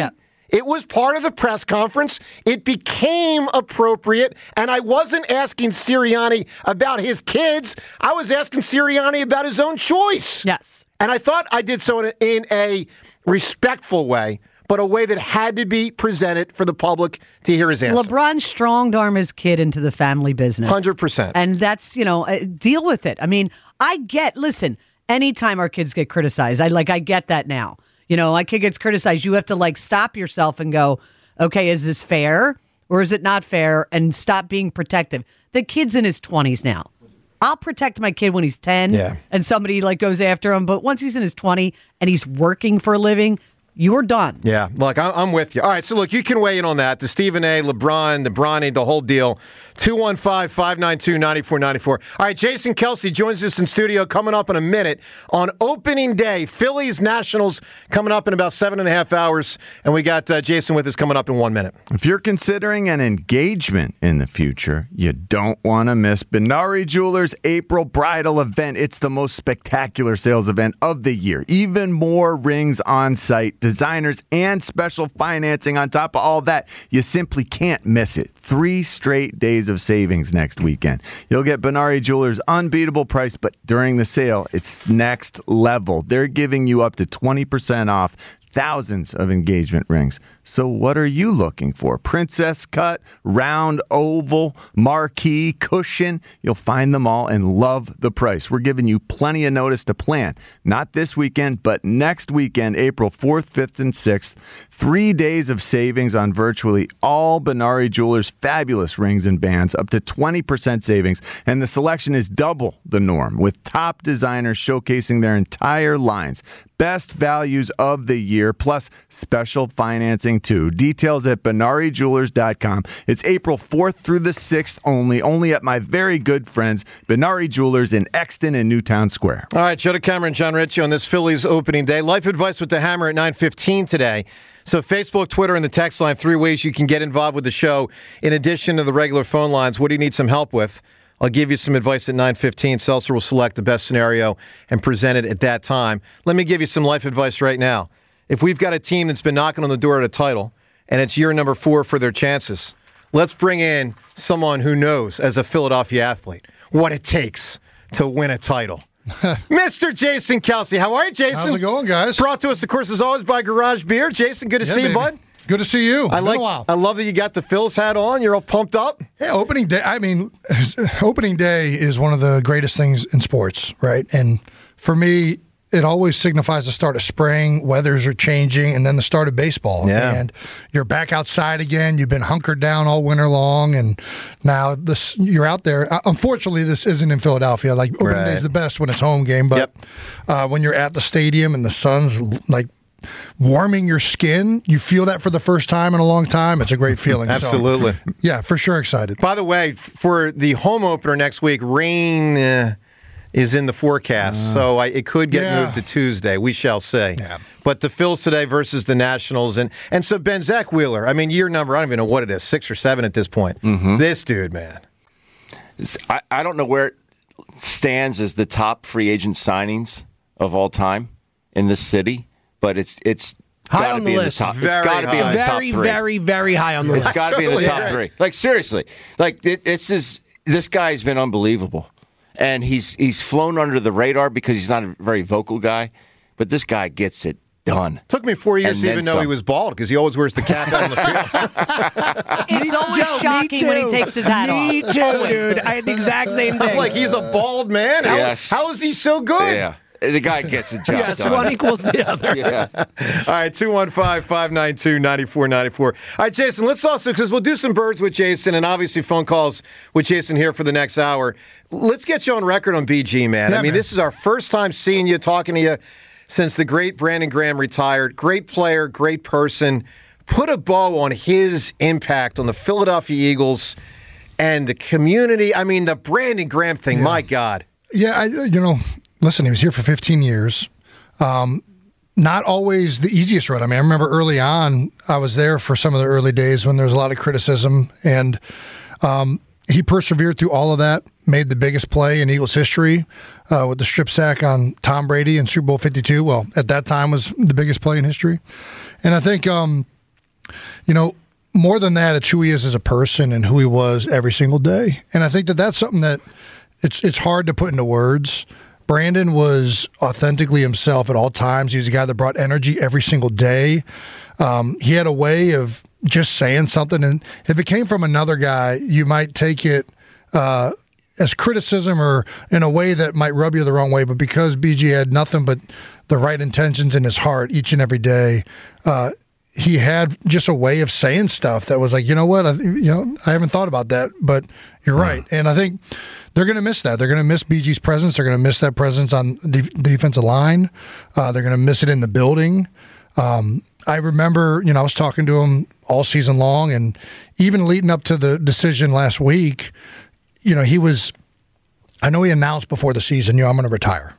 It was part of the press conference. It became appropriate, and I wasn't asking Sirianni about his kids. I was asking Sirianni about his own choice. Yes. And I thought I did so in a, in a respectful way, but a way that had to be presented for the public to hear his answer. LeBron strong-armed his kid into the family business. one hundred percent. And that's, you know, uh, deal with it. I mean, I get, listen, anytime our kids get criticized, I like, I get that now. You know, a kid gets criticized, you have to like stop yourself and go, okay, is this fair or is it not fair? And stop being protective. The kid's in his twenties now. I'll protect my kid when he's ten yeah. and somebody like goes after him. But once he's in his twenties and he's working for a living, you're done. Yeah, look, I'm with you. All right, so look, you can weigh in on that. The Stephen A., LeBron, the Bronny, the whole deal. two one five, five nine two, nine four nine four. All right, Jason Kelsey joins us in studio coming up in a minute on opening day. Phillies Nationals coming up in about seven and a half hours. And we got uh, Jason with us coming up in one minute. If you're considering an engagement in the future, you don't want to miss Benari Jewelers' April Bridal event. It's the most spectacular sales event of the year. Even more rings on site, designers, and special financing on top of all that. You simply can't miss it. Three straight days of savings next weekend. You'll get Benari Jewelers' unbeatable price, but during the sale, it's next level. They're giving you up to twenty percent off thousands of engagement rings. So what are you looking for? Princess cut, round, oval, marquee, cushion. You'll find them all and love the price. We're giving you plenty of notice to plan. Not this weekend, but next weekend, April fourth, fifth, and sixth. Three days of savings on virtually all Benari Jewelers' fabulous rings and bands, up to twenty percent savings. And the selection is double the norm, with top designers showcasing their entire lines. Best values of the year, plus special financing too. Details at benari jewelers dot com. It's April fourth through the sixth only, only at my very good friends, Benari Jewelers in Exton and Newtown Square. All right, Joe DeCamara and John Ritchie on this Phillies opening day. Life advice with the Hammer at nine fifteen today. So Facebook, Twitter, and the text line, three ways you can get involved with the show in addition to the regular phone lines. What do you need some help with? I'll give you some advice at nine fifteen. Seltzer will select the best scenario and present it at that time. Let me give you some life advice right now. If we've got a team that's been knocking on the door at a title, and it's year number four for their chances, let's bring in someone who knows, as a Philadelphia athlete, what it takes to win a title. Mister Jason Kelsey. How are you, Jason? How's it going, guys? Brought to us, of course, as always, by Garage Beer. Jason, good to Yeah, see baby. you, bud. Good to see you. I Been like. a while. I love that you got the Phil's hat on. You're all pumped up. Yeah, opening day. I mean, opening day is one of the greatest things in sports, right? And for me, it always signifies the start of spring. Weathers are changing, and then the start of baseball. Yeah. And you're back outside again. You've been hunkered down all winter long, and now this you're out there. Uh, Unfortunately, this isn't in Philadelphia. Like opening Right. day is the best when it's home game, but Yep. uh, when you're at the stadium and the sun's like warming your skin, you feel that for the first time in a long time. It's a great feeling. So, Absolutely. yeah, for sure excited. By the way, f- for the home opener next week, rain uh, is in the forecast, so I, it could get yeah. moved to Tuesday. We shall see. Yeah. But the Phils today versus the Nationals, and and so Ben Zach Wheeler. I mean, year number, I don't even know what it is, six or seven at this point. Mhm. This dude, man. It's- I, I don't know where it stands as the top free agent signings of all time in this city, but it's it's High got on to the be in the list. top. Very It's got to be in the top Very, three. very, very high on the It's list. got to be in the Certainly, top yeah. three. Like seriously, like it, it's just this guy's been unbelievable, and he's he's flown under the radar because he's not a very vocal guy, but this guy gets it done. Took me four years And to then even know he some. was bald because he always wears the cap out on the field. It's always Joe, me shocking when he too. takes his hat Me off. too, Always. dude. I had the exact same thing. I'm like, he's a bald man? How, Yes. how is he so good? Yeah, the guy gets the job yes, done. one equals the other. Yeah. All right, two one five, five nine two, nine four nine four. All right, Jason, let's also, because we'll do some birds with Jason and obviously phone calls with Jason here for the next hour. Let's get you on record on B G, man. Yeah, I mean, man. this is our first time seeing you, talking to you since the great Brandon Graham retired. Great player, great person. Put a bow on his impact on the Philadelphia Eagles and the community. I mean, the Brandon Graham thing, Yeah. my God. Yeah, I, you know, listen, he was here for fifteen years. Um, not always the easiest road. I mean, I remember early on, I was there for some of the early days when there was a lot of criticism, and um, he persevered through all of that, made the biggest play in Eagles history uh, with the strip sack on Tom Brady in Super Bowl fifty-two. Well, at that time was the biggest play in history. And I think um, you know, more than that, it's who he is as a person and who he was every single day. And I think that that's something that it's it's hard to put into words. Brandon was authentically himself at all times. He was a guy that brought energy every single day. Um, he had a way of just saying something, and if it came from another guy, you might take it uh, as criticism or in a way that might rub you the wrong way. But because B G had nothing but the right intentions in his heart each and every day, uh, he had just a way of saying stuff that was like, you know what, I, you know, I haven't thought about that, but you're right. And I think they're going to miss that. They're going to miss B G's presence. They're going to miss that presence on the defensive line. Uh, they're going to miss it in the building. Um, I remember, you know, I was talking to him all season long, and even leading up to the decision last week, you know, he was, I know he announced before the season, you know, I'm going to retire.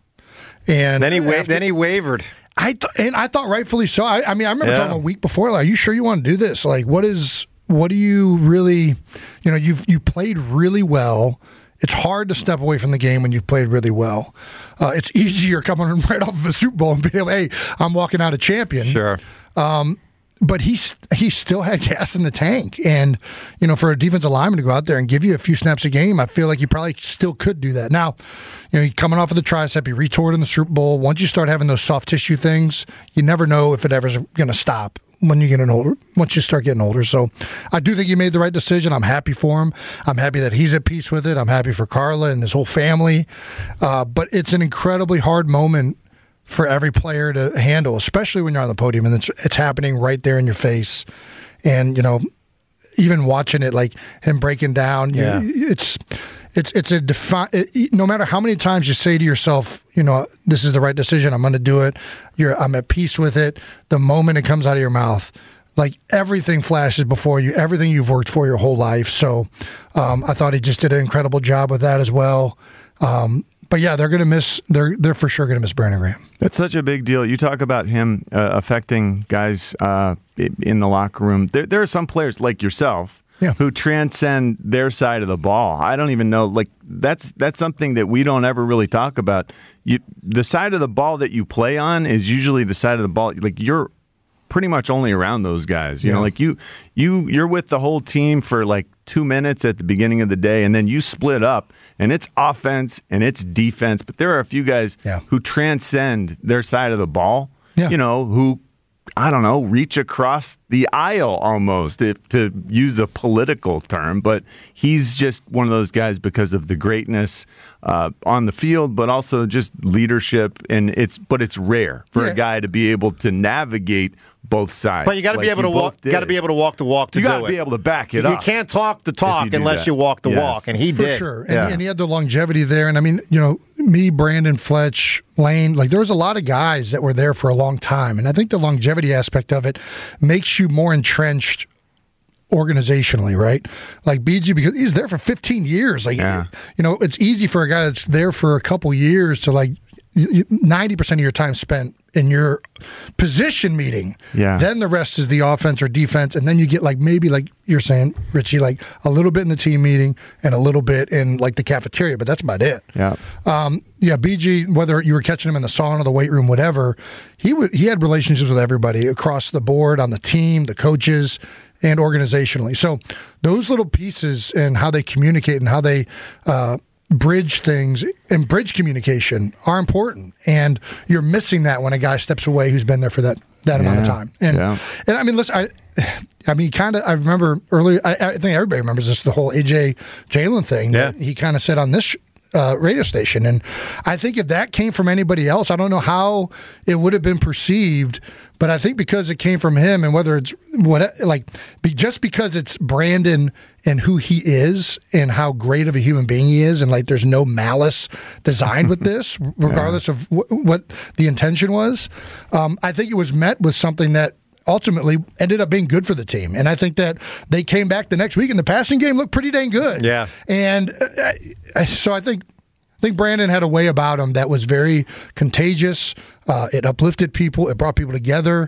And then he wa- after, then he wavered. I th- and I thought rightfully so. I, I mean, I remember Yeah. talking a week before, like, are you sure you want to do this? Like, what is, what do you really, you know, you've you played really well. It's hard to step away from the game when you've played really well. Uh, it's easier coming right off of a Super Bowl and being able, hey, I'm walking out a champion. Sure. Um, but he's he still had gas in the tank, and you know, for a defensive lineman to go out there and give you a few snaps a game, I feel like you probably still could do that. Now, you know, coming off of the tricep, he retore it in the Super Bowl. Once you start having those soft tissue things, you never know if it ever's going to stop when you get an older. Once you start getting older, so I do think he made the right decision. I'm happy for him. I'm happy that he's at peace with it. I'm happy for Carla and his whole family. Uh, but it's an incredibly hard moment for every player to handle, especially when you're on the podium and it's it's happening right there in your face. And, you know, even watching it, like him breaking down, you, Yeah. it's it's it's a defi- it, no matter how many times you say to yourself, you know, this is the right decision, I'm going to do it, you're I'm at peace with it, the moment it comes out of your mouth, like everything flashes before you, everything you've worked for your whole life. So um, I thought he just did an incredible job with that as well. Um, But yeah, they're going to miss. They're they're for sure going to miss Brandon Graham. That's such a big deal. You talk about him uh, affecting guys uh, in the locker room. There, there are some players like yourself yeah. who transcend their side of the ball. I don't even know. Like that's that's something that we don't ever really talk about. You, the side of the ball that you play on is usually the side of the ball. Like you're pretty much only around those guys. You Yeah. know, like you you you're with the whole team for like two minutes at the beginning of the day, and then you split up, and it's offense and it's defense. But there are a few guys Yeah. who transcend their side of the ball. Yeah. You know, who I don't know, reach across the aisle almost, if, to use a political term. But he's just one of those guys because of the greatness uh, on the field, but also just leadership. And it's but it's rare for Yeah. a guy to be able to navigate both sides. But you got to like be able to you walk. both did. Got to be able to walk the walk to You do gotta it. be able to back it you up. You can't talk the talk you do unless that. you walk the Yes. walk, and he For did. sure. And, Yeah. and he had the longevity there. And I mean, you know, me, Brandon, Fletch, Lane, like there was a lot of guys that were there for a long time. And I think the longevity aspect of it makes you more entrenched organizationally, right? Like B G, because he's there for fifteen years. Like, Yeah. you know, it's easy for a guy that's there for a couple years to like ninety percent of your time spent in your position meeting. Yeah. Then the rest is the offense or defense. And then you get like maybe like you're saying, Richie, like a little bit in the team meeting and a little bit in like the cafeteria, but that's about it. Yeah. Um, yeah, B G, whether you were catching him in the sauna, the weight room, whatever, he would he had relationships with everybody across the board, on the team, the coaches, and organizationally. So those little pieces and how they communicate and how they uh, bridge things and bridge communication are important. And you're missing that when a guy steps away who's been there for that that amount of Yeah. time. And Yeah. and I mean, listen, I, I mean, kind of. I remember earlier. I, I think everybody remembers this, the whole A J Jalen thing that he kind of said on this uh, radio station. And I think if that came from anybody else, I don't know how it would have been perceived. But I think because it came from him, and whether it's what like be, just because it's Brandon and who he is and how great of a human being he is, and like there's no malice designed with this, regardless of wh- what the intention was. Um, I think it was met with something that ultimately ended up being good for the team. And I think that they came back the next week and the passing game looked pretty dang good. Yeah. And uh, I- so I think I think Brandon had a way about him that was very contagious. Uh, it uplifted people. It brought people together.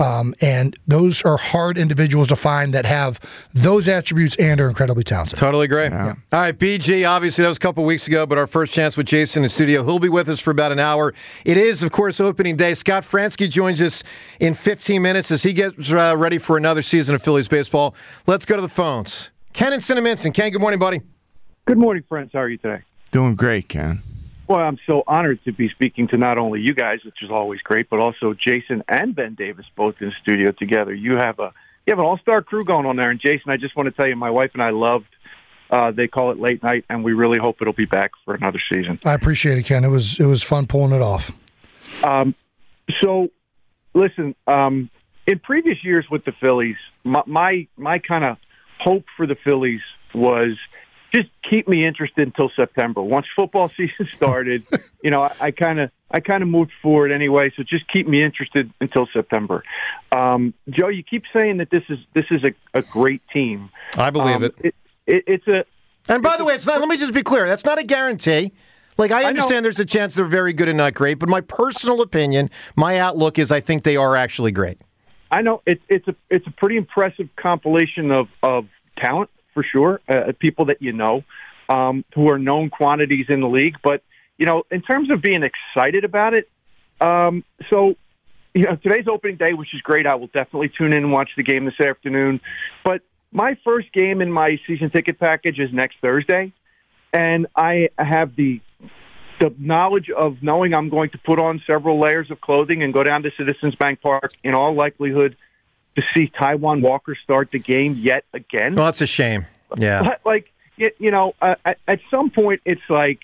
Um, and those are hard individuals to find that have those attributes and are incredibly talented. Totally agree. Yeah. All right, B G, obviously that was a couple weeks ago, but our first chance with Jason in studio. He'll be with us for about an hour. It is, of course, opening day. Scott Franzke joins us in fifteen minutes as he gets uh, ready for another season of Phillies baseball. Let's go to the phones. Ken in Cinnaminson. Ken, good morning, buddy. Good morning, friends. How are you today? Doing great, Ken. Well, I'm so honored to be speaking to not only you guys, which is always great, but also Jason and Ben Davis, both in the studio together. You have a you have an all-star crew going on there. And, Jason, I just want to tell you, my wife and I loved uh, They Call It Late Night, and we really hope it'll be back for another season. I appreciate it, Ken. It was it was fun pulling it off. Um, so, listen, um, in previous years with the Phillies, my my, my kind of hope for the Phillies was just keep me interested until September. Once football season started, you know, I kind of I kind of moved forward anyway. So just keep me interested until September. Um, Joe, you keep saying that this is this is a, a great team. I believe um, it. it, it. It's a. And by the way, it's not. Let me just be clear. That's not a guarantee. Like, I understand I there's a chance they're very good and not great, but my personal opinion, my outlook is I think they are actually great. I know it's it's a it's a pretty impressive compilation of of talent. For sure, uh, people that you know um, who are known quantities in the league. But, you know, in terms of being excited about it, um, so, you know, today's opening day, which is great. I will definitely tune in and watch the game this afternoon. But my first game in my season ticket package is next Thursday, and I have the the knowledge of knowing I'm going to put on several layers of clothing and go down to Citizens Bank Park, in all likelihood, to see Taijuan Walker start the game yet again. Well, that's a shame. Yeah. But, like, you know, uh, at, at some point, it's like,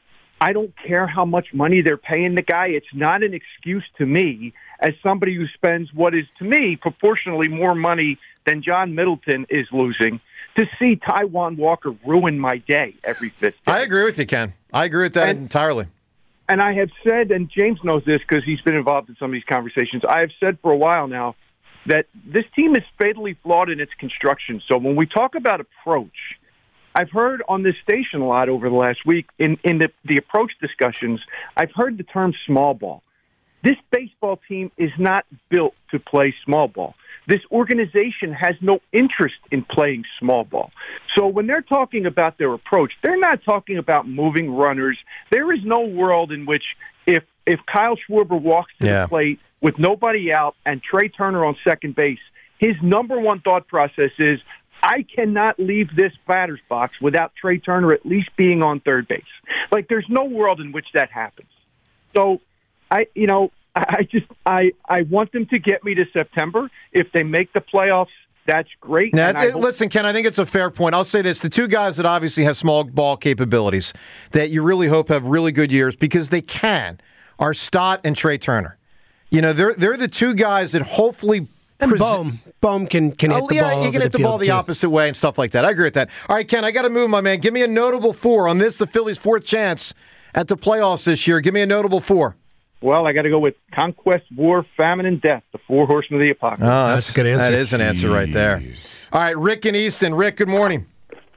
I don't care how much money they're paying the guy. It's not an excuse to me, as somebody who spends what is, to me, proportionally more money than John Middleton is losing, to see Taijuan Walker ruin my day every fifth day. I agree with you, Ken. I agree with that and, entirely. And I have said, and James knows this because he's been involved in some of these conversations, I have said for a while now, that this team is fatally flawed in its construction. So when we talk about approach, I've heard on this station a lot over the last week in, in the, the approach discussions, I've heard the term small ball. This baseball team is not built to play small ball. This organization has no interest in playing small ball. So when they're talking about their approach, they're not talking about moving runners. There is no world in which if, if Kyle Schwarber walks to yeah. the plate with nobody out and Trey Turner on second base, his number one thought process is, I cannot leave this batter's box without Trey Turner at least being on third base. Like, there's no world in which that happens. So, I, you know, I just, I, I want them to get me to September. If they make the playoffs, that's great. Now, and I hope- listen, Ken, I think it's a fair point. I'll say this. The two guys that obviously have small ball capabilities that you really hope have really good years because they can are Stott and Trey Turner. You know, they're they're the two guys that hopefully and pres- Bohm Bohm can can hit oh, the yeah, ball. You can hit the, the ball the too. opposite way and stuff like that. I agree with that. All right, Ken, I got to move, my man. Give me a notable four on this. The Phillies' fourth chance at the playoffs this year. Give me a notable four. Well, I got to go with conquest, war, famine, and death. The four horsemen of the apocalypse. Oh, that's, that's a good answer. That is an answer right there. All right, Rick in Easton. Rick, good morning.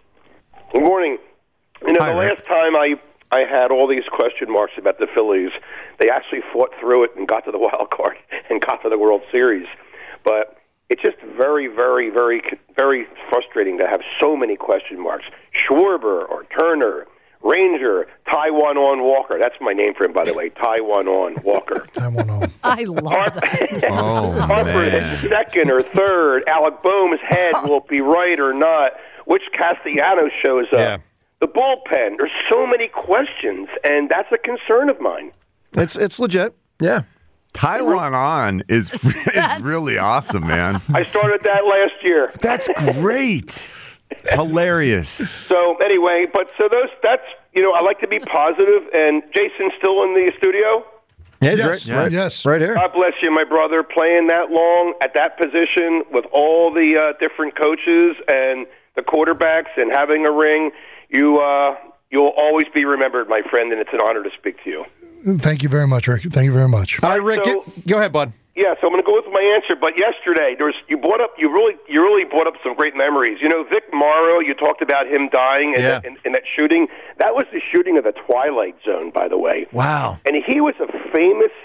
Good morning. You know, Hi, the Rick. last time I I had all these question marks about the Phillies, they actually fought through it and got to the wild card and got to the World Series. But it's just very, very, very, very frustrating to have so many question marks. Schwarber or Turner, Ranger, Taijuan on Walker. That's my name for him, by the way. Taijuan on Walker. Taijuan on. I love Harper, that. Oh, Harper man. second or third. Alec Boehm's head will it be right or not? Which Castellanos shows up? Yeah. The bullpen. There's so many questions, and that's a concern of mine. It's it's legit. Yeah. Taijuan on is, is really awesome, man. I started that last year. That's great. Hilarious. So anyway, but so those that's you know I like to be positive. And Jason's still in the studio. Yeah, he's Yes, right, right, yes. right here. God bless you, my brother. Playing that long at that position with all the uh, different coaches and the quarterbacks and having a ring, you uh, you'll always be remembered, my friend. And it's an honor to speak to you. Thank you very much, Rick. Thank you very much. All right, Rick, So- get- go ahead, bud. Yeah, so I'm going to go with my answer. But yesterday, there was you brought up you really you really brought up some great memories. You know, Vic Morrow. You talked about him dying in, Yeah. in, in that shooting. That was the shooting of the Twilight Zone, by the way. Wow. And he was a famous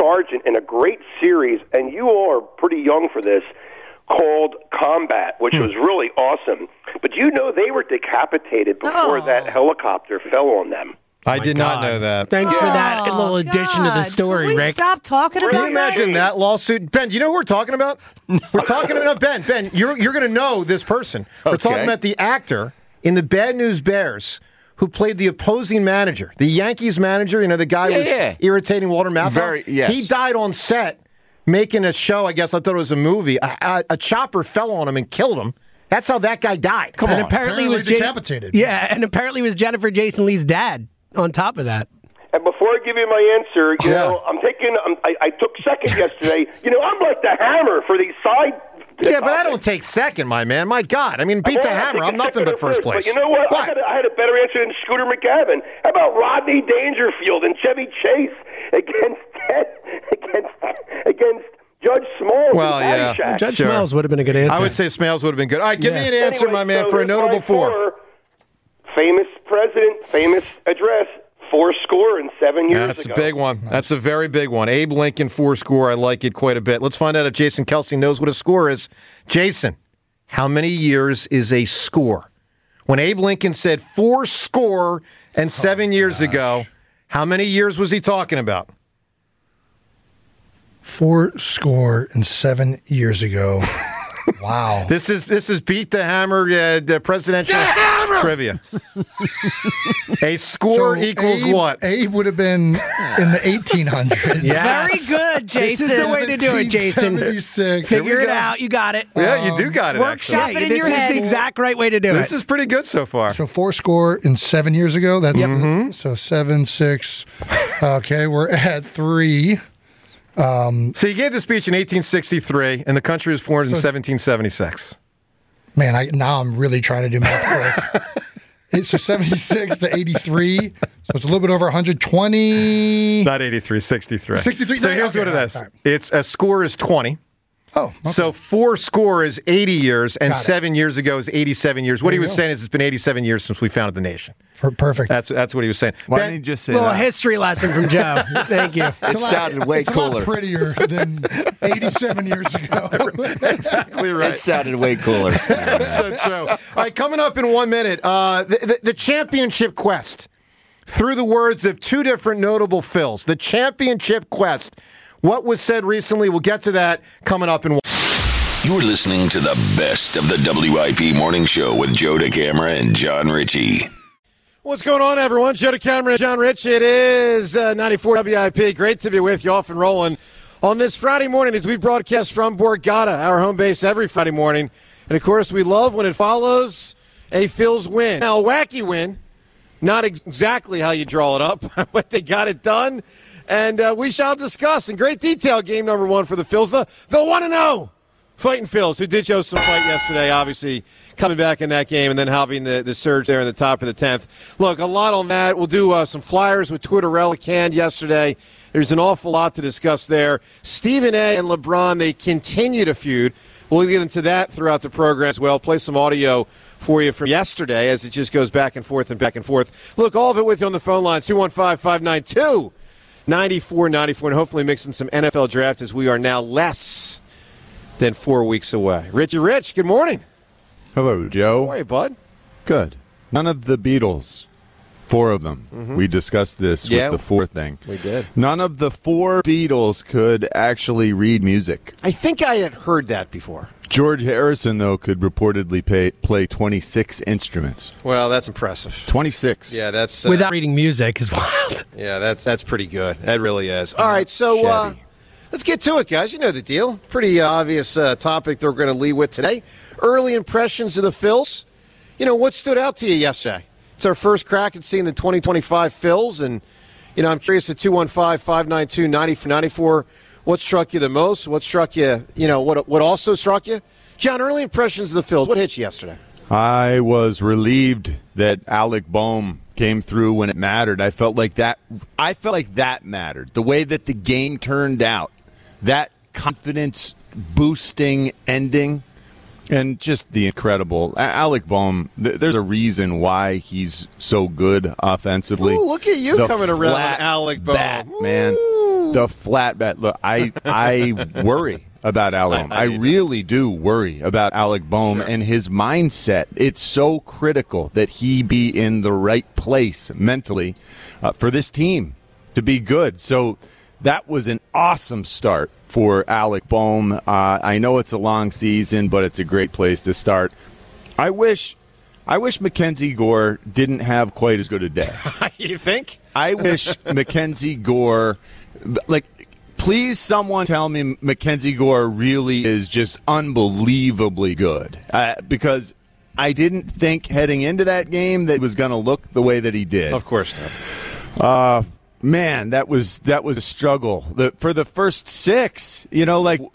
Sargent in a great series, and you all are pretty young for this, called Combat, which was really awesome. But you know they were decapitated before Oh. that helicopter fell on them. I did not know that. Thanks for that Oh, little addition to the God. story, Can we Rick. stop talking Can about you imagine that lawsuit? Ben, do you know who we're talking about? We're talking about Ben. Ben, you're you're going to know this person. We're Okay. talking about the actor in the Bad News Bears who played the opposing manager, the Yankees manager. You know, the guy Yeah, was yeah. irritating Walter Matthau. Very- yes. He died on set making a show. I guess I thought it was a movie. A, a, a chopper fell on him and killed him. That's how that guy died. Come and on. apparently, it was Apparently Ja- decapitated. Yeah, and apparently it was Jennifer Jason Lee's dad on top of that. And before I give you my answer, you Yeah. know, I'm taking. I'm, I, I took second yesterday. You know, I'm like the Hammer for these side. Yeah, but I don't take second, my man. My God. I mean, beat the Well, I hammer. think I'm it's nothing second but or first third, place. But you know what? I What? had, a, I had a better answer than Scooter McGavin. How about Rodney Dangerfield and Chevy Chase against against against Judge Smalls? Well, and yeah. Caddyshack? Judge Sure. Smalls would have been a good answer. I would say Smales would have been good. All right, give Yeah. me an answer, Anyway, my man, so for a here's my notable four. four. Famous president, famous address, four score and seven years That's ago. a big one. That's a very big one. Abe Lincoln, four score. I like it quite a bit. Let's find out if Jason Kelsey knows what a score is. Jason, how many years is a score? When Abe Lincoln said four score and seven years ago, how many years was he talking about? Four score and seven years ago. Wow. This is this is beat the hammer uh, the presidential trivia. A score So equals Abe- what? Abe would have been in the eighteen hundreds. Very good, Jason. This is the way to do it, Jason. seventy-six. Figure it out. You got it. Yeah, you do got it. Workshop actually. it in this your is head. the exact right way to do This it. is pretty good so far. So four score and seven years ago. That's so seven, six. Okay, we're at three. Um, So he gave the speech in eighteen sixty-three, and the country was formed in seventeen seventy-six. man, I now I'm really trying to do math quick. It's so seventy-six to eighty-three. So it's a little bit over one hundred twenty. Not eighty-three, sixty-three. sixty-three. So No, here's okay, what it all is. right, all right. It's a score is twenty. Oh, okay. So four score is eighty years, and Got it. seven years ago is eighty-seven years. What There he you was go. saying is it's been eighty-seven years since we founded the nation. Per- perfect. That's that's what he was saying. Why Ben- didn't he just say little that? history lesson from Joe. Thank you. It It's a lot- sounded way it's a cooler. lot prettier than eighty-seven years ago. exactly right. It sounded way cooler. That's so true. All right, coming up in one minute, uh, the, the, the championship quest. Through the words of two different notable Phils, the championship quest. What was said recently? We'll get to that coming up in one. You're listening to the best of the W I P Morning Show with Joe DeCamara and John Ritchie. What's going on, everyone? Joe DeCamara and John Ritchie. It is uh, ninety-four W I P. Great to be with you, off and rolling on this Friday morning as we broadcast from Borgata, our home base, every Friday morning. And, of course, we love when it follows a Phils win. Now, a wacky win, not ex- exactly how you draw it up, but they got it done. And uh, we shall discuss in great detail game number one for the Phils, the, the one and oh Fighting Phils, who did show some fight yesterday, obviously coming back in that game and then having the, the surge there in the top of the tenth. Look, a lot on that. We'll do uh, some flyers with Twitterella canned yesterday. There's an awful lot to discuss there. Stephen A. and LeBron, they continue to feud. We'll get into that throughout the program as well. Play some audio for you from yesterday as it just goes back and forth and back and forth. Look, all of it with you on the phone line, two one five, five nine two, nine four nine four, and hopefully mixing some N F L draft as we are now less than four weeks away. Richie Rich, good morning. Hello, Joe. How are you, bud? Good. None of the Beatles, four of them. Mhm. We discussed this Yeah. with the four thing. We did. None of the four Beatles could actually read music. I think I had heard that before. George Harrison, though, could reportedly pay, play twenty-six instruments. Well, that's impressive. twenty-six. Yeah, that's uh, Without reading music is wild. Yeah, that's that's pretty good. That really is. All right, so uh, let's get to it, guys. You know the deal. Pretty uh, obvious uh, topic that we're going to lead with today. Early impressions of the Phils. You know, what stood out to you yesterday? It's our first crack at seeing the twenty twenty-five Phils, and you know, I'm curious at two one five, five nine two, nine four nine four. What struck you the most? What struck you? You know, what what also struck you? John, early impressions of the Phils. What hit you yesterday? I was relieved that Alec Boehm came through when it mattered. I felt like that. I felt like that mattered. The way that the game turned out, that confidence boosting ending, and just the incredible Alec Boehm. Th- there's a reason why he's so good offensively. Ooh, look at you The coming around flat on Alec Boehm. bat, man. The flat bat. Look, I I worry about Alec. I, I, I really do worry about Alec Bohm sure. and his mindset. It's so critical that he be in the right place mentally uh, for this team to be good. So that was an awesome start for Alec Bohm. Uh, I know it's a long season, but it's a great place to start. I wish, I wish Mackenzie Gore didn't have quite as good a day. You think? I wish Mackenzie Gore, like, please someone tell me Mackenzie Gore really is just unbelievably good. Uh, because I didn't think heading into that game that it was going to look the way that he did. Of course not. Uh, man, that was that was a struggle. The, for the first six, you know, like,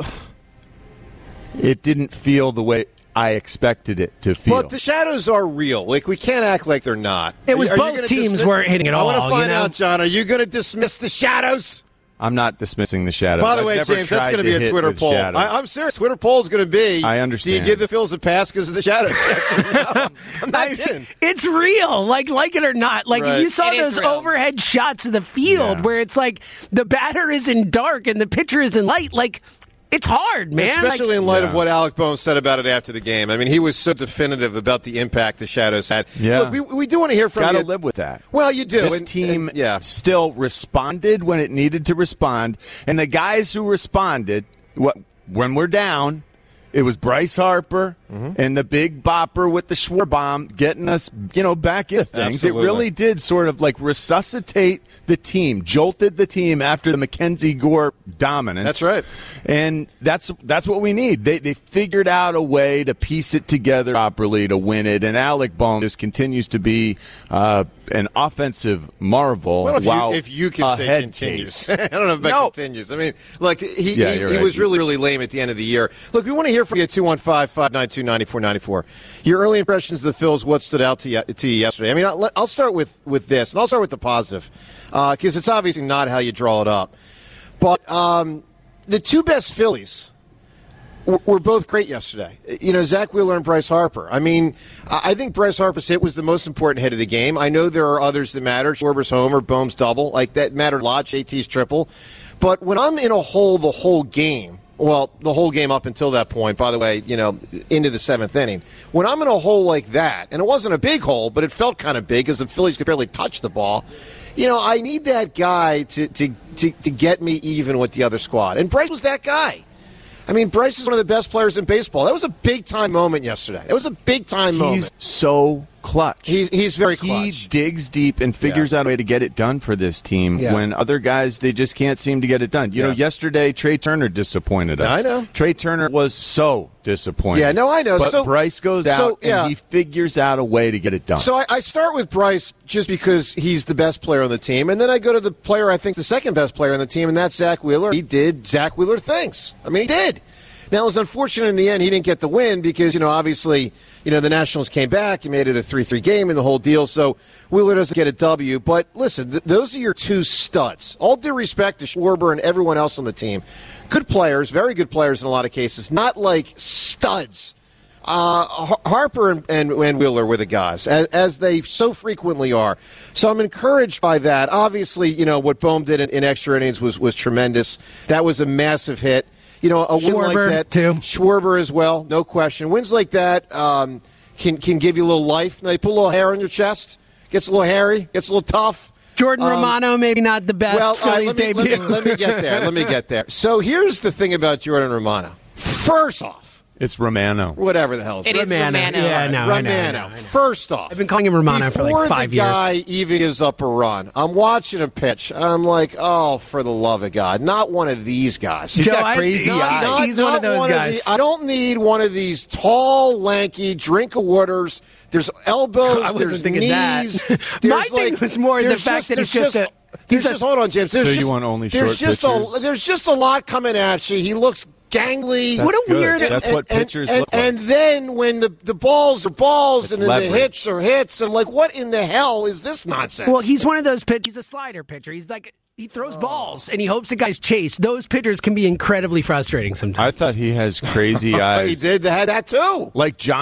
it didn't feel the way I expected it to feel. But the shadows are real. Like, we can't act like they're not. It was are both you teams dismiss- weren't hitting it all. I want to find you know? out, John. Are you going to dismiss the shadows? I'm not dismissing the shadows. By the I've way, never James, that's tried going to be to a hit Twitter with poll. shadows. I, I'm serious. Twitter poll is going to be, I understand. do you give the Phils a pass because of the shadows? no, I'm not kidding. It's real, like like it or not. Like Right. you saw It is those real. overhead shots of the field Yeah. where it's like the batter is in dark and the pitcher is in light. Like, it's hard, man. Especially like, in light Yeah. of what Alec Bohm said about it after the game. I mean, he was so definitive about the impact the shadows had. Yeah. Look, we, we do want to hear from Gotta you. live with that. Well, you do. This and- team and- yeah. still responded when it needed to respond, and the guys who responded, what when we're down, it was Bryce Harper Mm-hmm. and the big bopper with the Schwarber getting us, you know, back into things. Absolutely. It really did sort of like resuscitate the team, jolted the team after the Mackenzie Gore dominance. That's right. And that's that's what we need. They they figured out a way to piece it together properly to win it, and Alec Bohm just continues to be uh, an offensive marvel. Well, if, while you, if you can a say head continues. case. I don't know if that No. continues. I mean, look, he, Yeah, he, you're he right. was really, really lame at the end of the year. Look, we want to hear from you at two one five, five nine two, nine four nine four. Your early impressions of the Phils, what stood out to you, to you yesterday? I mean, I'll, I'll start with, with this, and I'll start with the positive, because uh, it's obviously not how you draw it up. But um, the two best Phillies were, were both great yesterday. You know, Zach Wheeler and Bryce Harper. I mean, I think Bryce Harper's hit was the most important hit of the game. I know there are others that matter. Schwarber's homer, Bohm's double. Like, that mattered a lot. J T's triple. But when I'm in a hole the whole game, well, the whole game up until that point, by the way, you know, into the seventh inning. When I'm in a hole like that, and it wasn't a big hole, but it felt kind of big because the Phillies could barely touch the ball, you know, I need that guy to, to, to, to get me even with the other squad. And Bryce was that guy. I mean, Bryce is one of the best players in baseball. That was a big-time moment yesterday. It was a big-time moment. He's so clutch. He's, he's very He clutch. digs deep and figures Yeah. out a way to get it done for this team Yeah. when other guys, they just can't seem to get it done. You know, Yeah. yesterday, Trey Turner disappointed us. I know. Trey Turner was so disappointed. Yeah, no, I know. But So- Bryce goes out so, yeah. and he figures out a way to get it done. So I, I start with Bryce just because he's the best player on the team, and then I go to the player I think the second best player on the team, and that's Zach Wheeler. He did Zach Wheeler things. I mean, he did. Now, it was unfortunate in the end he didn't get the win because, you know, obviously, you know, the Nationals came back. He made it a three three game and the whole deal. So Wheeler doesn't get a W. But listen, th- those are your two studs. All due respect to Schwarber and everyone else on the team. Good players, very good players in a lot of cases, not like studs. Uh, Har- Harper and, and, and Wheeler were the guys, as, as they so frequently are. So I'm encouraged by that. Obviously, you know, what Bohm did in, in extra innings was, was tremendous. That was a massive hit. You know, a win Schwarber, like that, too. Schwarber as well, no question. Wins like that um, can can give you a little life. They put a little hair on your chest, gets a little hairy, gets a little tough. Jordan Um, Romano, maybe not the best Well, all right, Phillies let, me, let, debut. me, let me get there. Let me get there. So here's the thing about Jordan Romano. First off, it's Romano. whatever the hell It is Romano. Yeah, no, I know, I Romano. know, I know. First off, I've been calling him Romano for before like five the years. guy even gives up a run, I'm watching him pitch, and I'm like, oh, for the love of God, not one of these guys. He's Joe, got crazy Not- eyes. not- He's one of not those the- guys. I don't need one of these tall, lanky, drink of waters. There's elbows. I wasn't there's thinking that. knees. My there's thing like- was more the there's fact that there's he's just a- There's he's a- just hold on, James. There's So you just, want only there's short just pitchers? a there's just a lot coming at you. He looks gangly. That's What a good. weird- That's what pitchers and, look like. And then when the, the balls are balls It's and then leverage. the hits are hits, and like, what in the hell is this nonsense? Well, he's one of those pitch. He's a slider pitcher. He's like he throws balls and he hopes the guys chase. Those pitchers can be incredibly frustrating sometimes. I thought he has crazy eyes. he did had that too. Like John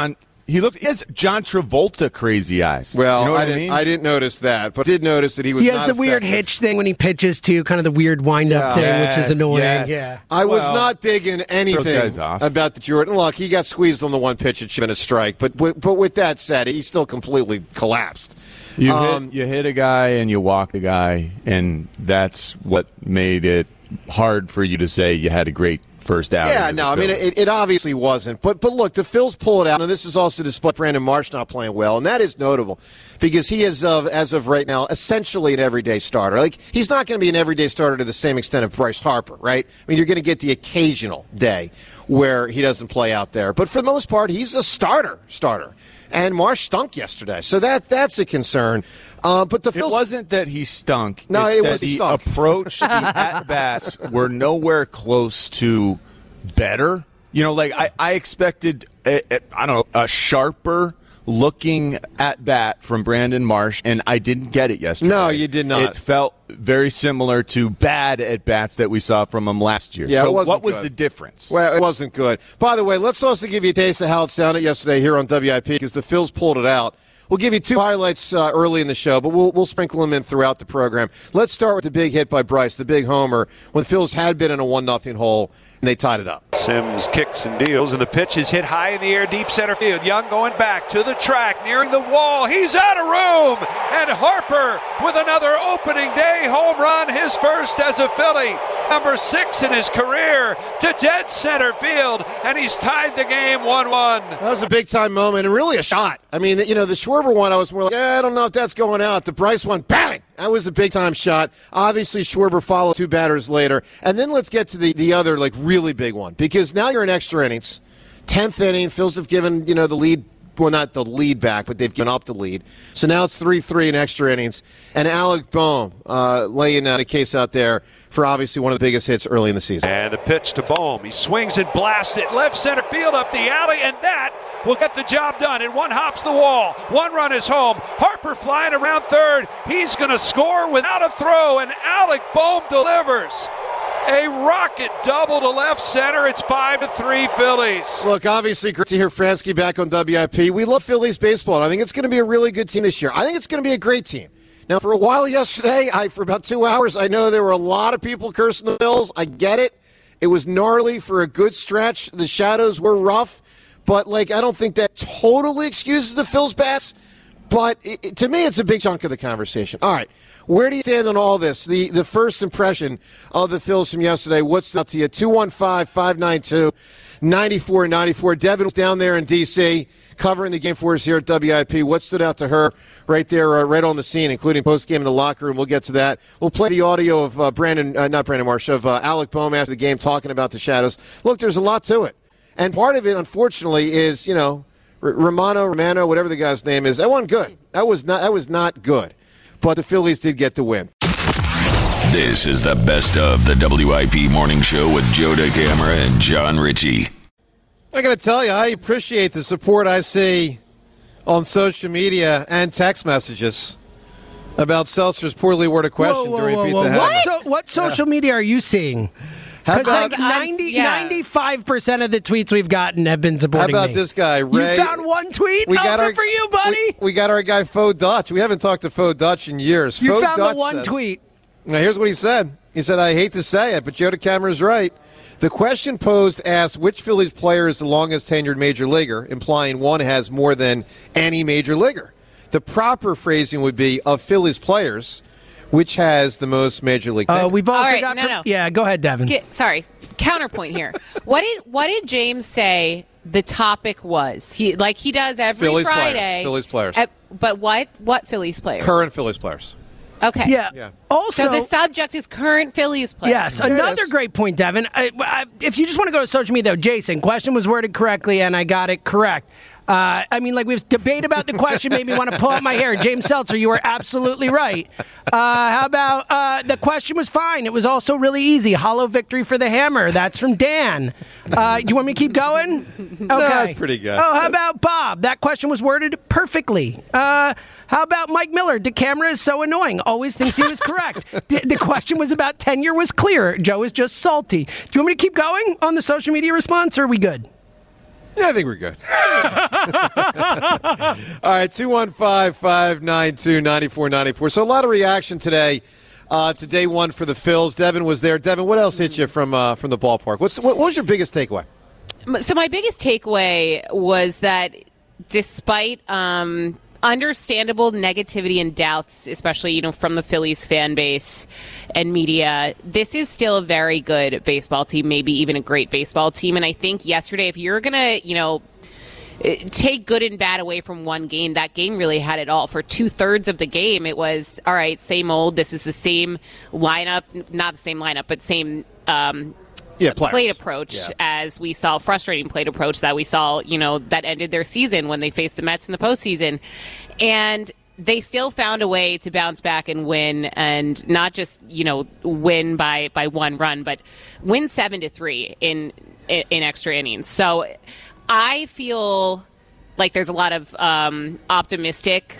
He looked. He has John Travolta crazy eyes. Well, you know what I, I, didn't, mean? I didn't notice that, but did notice that he was. He has not the weird effective. hitch thing when he pitches too, kind of the weird wind-up Yeah. thing, which is Yes, annoying. yes. Yeah, I was Well, not digging anything guys off. about the Jordan. Look, he got squeezed on the one pitch. It should have been a strike, but but but with that said, he still completely collapsed. You Um, hit, you hit a guy and you walk the guy, and that's what made it hard for you to say you had a great first outing. Yeah, as a no, I mean, Philly. it, it obviously wasn't. But but look, the Phils pull it out, and this is also despite Brandon Marsh not playing well, and that is notable because he is, of, as of right now, essentially an everyday starter. Like, he's not going to be an everyday starter to the same extent of Bryce Harper, right? I mean, you're going to get the occasional day where he doesn't play out there. But for the most part, he's a starter, starter. And Marsh stunk yesterday, so that that's a concern. Uh, but the it Phils wasn't that he stunk. No, it's it that was he the stunk. approach, the at-bats were nowhere close to better. You know, like I, I expected, a, a, I don't know, a sharper looking at bat from Brandon Marsh, and I didn't get it yesterday. No, you did not. It felt very similar to bad at bats that we saw from him last year. Yeah, so it wasn't what was good. the difference? Well, it wasn't good. By the way, let's also give you a taste of how it sounded yesterday here on W I P because the Phils pulled it out. We'll give you two highlights uh, early in the show, but we'll we'll sprinkle them in throughout the program. Let's start with the big hit by Bryce, the big homer, when the Phils had been in a one nothing hole, and they tied it up. Sims kicks and deals, and the pitch is hit high in the air, deep center field. Young going back to the track, nearing the wall. He's out of room, and Harper with another opening day home run, his first as a Philly, number six in his career, to dead center field, and he's tied the game one one. That was a big-time moment and really a shot. I mean, you know, the Schwarber one, I was more like, eh, I don't know if that's going out. The Bryce one, bang! That was a big-time shot. Obviously, Schwarber followed two batters later. And then let's get to the, the other, like, really big one. Because now you're in extra innings. Tenth inning, Phils have given, you know, the lead, well, not the lead back, but they've given up the lead. So now it's three three in extra innings. And Alec Bohm uh, laying out a case out there for obviously one of the biggest hits early in the season. And the pitch to Bohm. He swings and blasts it left center field up the alley, and that will get the job done. And one hops the wall. One run is home. Harper flying around third. He's going to score without a throw, and Alec Bohm delivers. A rocket double to left center. It's five to three Phillies. Look, obviously, great to hear Fransky back on W I P. We love Phillies baseball, and I think it's going to be a really good team this year. I think it's going to be a great team. Now, for a while yesterday, I for about two hours, I know there were a lot of people cursing the Bills. I get it. It was gnarly for a good stretch. The shadows were rough. But, like, I don't think that totally excuses the Phils' bats. But it, it, to me, it's a big chunk of the conversation. All right. Where do you stand on all this? The the first impression of the Phils from yesterday, what's up to you? two one five, five nine two, nine four nine four. Devin was down there in D C covering the game for us here at W I P. What stood out to her right there, uh, right on the scene, including post-game in the locker room? We'll get to that. We'll play the audio of uh, Brandon, uh, not Brandon Marsh, of uh, Alec Bohm after the game talking about the shadows. Look, there's a lot to it. And part of it, unfortunately, is, you know, R- Romano, Romano, whatever the guy's name is, that wasn't good. That was not, that was not good. But the Phillies did get the win. This is the best of the W I P Morning Show with Joe DeCamara and John Ritchie. I got to tell you, I appreciate the support I see on social media and text messages about Seltzer's poorly worded question Whoa, whoa, during whoa, Beat whoa. the Hat. What, so, what social media are you seeing? How Because about- like I'm- ninety, yeah. ninety-five percent of the tweets we've gotten have been How supporting about me. this guy, Ray? You found one tweet? We Oh, got good our- for you, buddy. We, we got our guy Faux Dutch. We haven't talked to Faux Dutch in years. You Faux found Dutch the one says- tweet. Now, here's what he said. He said, I hate to say it, but Joe DeCamara's right. The question posed asks which Phillies player is the longest tenured major leaguer, implying one has more than any major leaguer. The proper phrasing would be of Phillies players, which has the most major league tenure. Uh, we've also All right, got. no, from- no. Yeah, go ahead, Devin. Get, sorry, counterpoint here. What did what did James say the topic was? He like he does every Phillies Friday. players. Phillies players. Uh, but what what Phillies players? Current Phillies players. Okay. Yeah. Yeah. Also, so the subject is current Phillies players. Yes, another great point, Devin. I, I, if you just want to go to social media, though, Jason, question was worded correctly, and I got it correct. Uh, I mean, like, we've debate about the question, made me want to pull out my hair. James Seltzer, you were absolutely right. Uh, how about uh, the question was fine. It was also really easy. Hollow victory for the Hammer. That's from Dan. Uh, you want me to keep going? Okay. that's pretty good. Oh, how about Bob? That question was worded perfectly. Uh, how about Mike Miller? DeCamara is so annoying. Always thinks he was correct. the, the question was about tenure was clear. Joe is just salty. Do you want me to keep going on the social media response, or are we good? Yeah, I think we're good. All right, two one five, five nine two, nine four nine four. So a lot of reaction today uh, to day one for the Phils. Devin was there. Devin, what else hit you from uh, from the ballpark? What's what, what was your biggest takeaway? So my biggest takeaway was that despite um, understandable negativity and doubts, especially, you know, from the Phillies fan base and media, this is still a very good baseball team, maybe even a great baseball team. And I think yesterday, if you're going to, you know, take good and bad away from one game, that game really had it all. For two-thirds of the game, it was, all right, same old. This is the same lineup, not the same lineup, but same um Yeah, plate approach yeah. as we saw, frustrating plate approach that we saw, you know, that ended their season when they faced the Mets in the postseason. And they still found a way to bounce back and win, and not just, you know, win by, by one run, but win seven to three in, in, in extra innings. So I feel like there's a lot of um, optimistic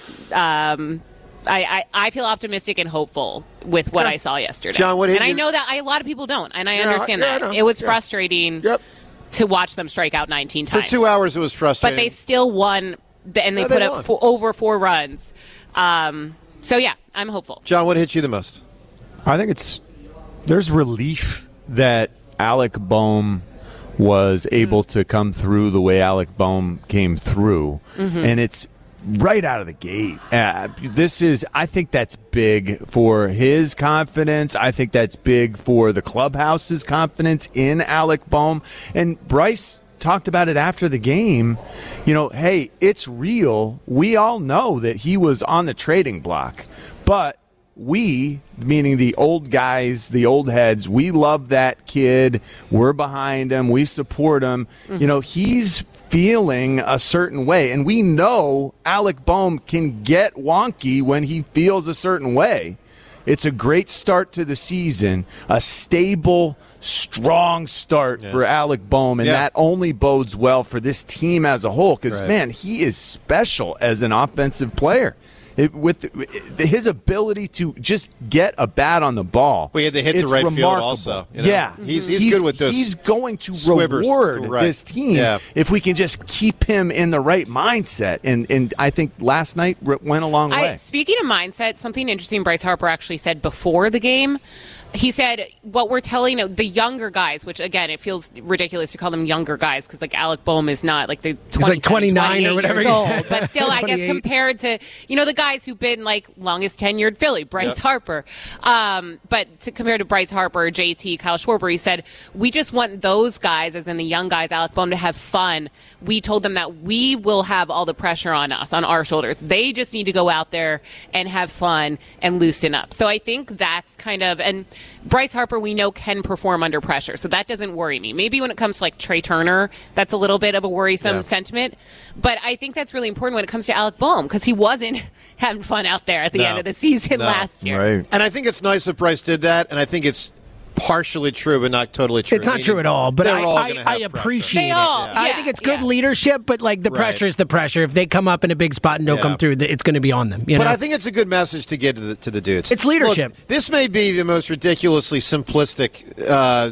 um I, I, I feel optimistic and hopeful with what yeah. I saw yesterday. John, what hit and I you? know that I, a lot of people don't, and I Yeah, understand yeah, that. I know. It was Yeah. frustrating Yep. to watch them strike out nineteen For times. two hours, it was frustrating. But they still won, and they Yeah, put they up won. fo- over four runs. Um, so, yeah, I'm hopeful. John, what hit you the most? I think it's there's relief that Alec Boehm was able to come through the way Alec Boehm came through, Mhm. and it's right out of the gate. Uh, this is, I think that's big for his confidence. I think that's big for the clubhouse's confidence in Alec Boehm. And Bryce talked about it after the game. You know, hey, it's real. We all know that he was on the trading block, but we, meaning the old guys, the old heads, we love that kid. We're behind him. We support him. Mm-hmm. You know, he's feeling a certain way. And we know Alec Boehm can get wonky when he feels a certain way. It's a great start to the season, a stable, strong start Yeah. for Alec Boehm, and Yeah. that only bodes well for this team as a whole because, Right. man, he is special as an offensive player. It, with the, his ability to just get a bat on the ball. We had to hit the it's right field remarkable. also, you know? Yeah. He's- he's good with those He's going to swibbers reward to right. this team Yeah. if we can just keep him in the right mindset. And, and I think last night went a long I, way. speaking of mindset, something interesting Bryce Harper actually said before the game. He said, what we're telling the younger guys, which, again, it feels ridiculous to call them younger guys because, like, Alec Boehm is not, like, the like twenty-nine or whatever. years old. But still, I guess, twenty-eight. compared to, you know, the guys who've been, like, longest tenured Philly, Bryce Yep. Harper. Um, but to compare to Bryce Harper, J T, Kyle Schwarber, he said, we just want those guys, as in the young guys, Alec Boehm, to have fun. We told them that we will have all the pressure on us, on our shoulders. They just need to go out there and have fun and loosen up. So I think that's kind of, and Bryce Harper, we know, can perform under pressure, so that doesn't worry me. Maybe when it comes to, like, Trey Turner, that's a little bit of a worrisome Yeah. sentiment, but I think that's really important when it comes to Alec Boehm because he wasn't having fun out there at the No. end of the season No. last year. Right. And I think it's nice that Bryce did that, and I think it's partially true, but not totally true. It's not Meaning true at all, but they're I, all I, gonna I have pressure. appreciate They it. all, I yeah, think it's good yeah. leadership, but like the Right. pressure is the pressure. If they come up in a big spot and don't Yeah. come through, it's going to be on them. You But know? I think it's a good message to get to the, to the dudes. It's leadership. Look, this may be the most ridiculously simplistic uh,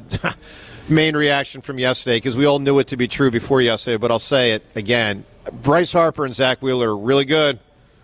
main reaction from yesterday because we all knew it to be true before yesterday, but I'll say it again. Bryce Harper and Zach Wheeler are really good.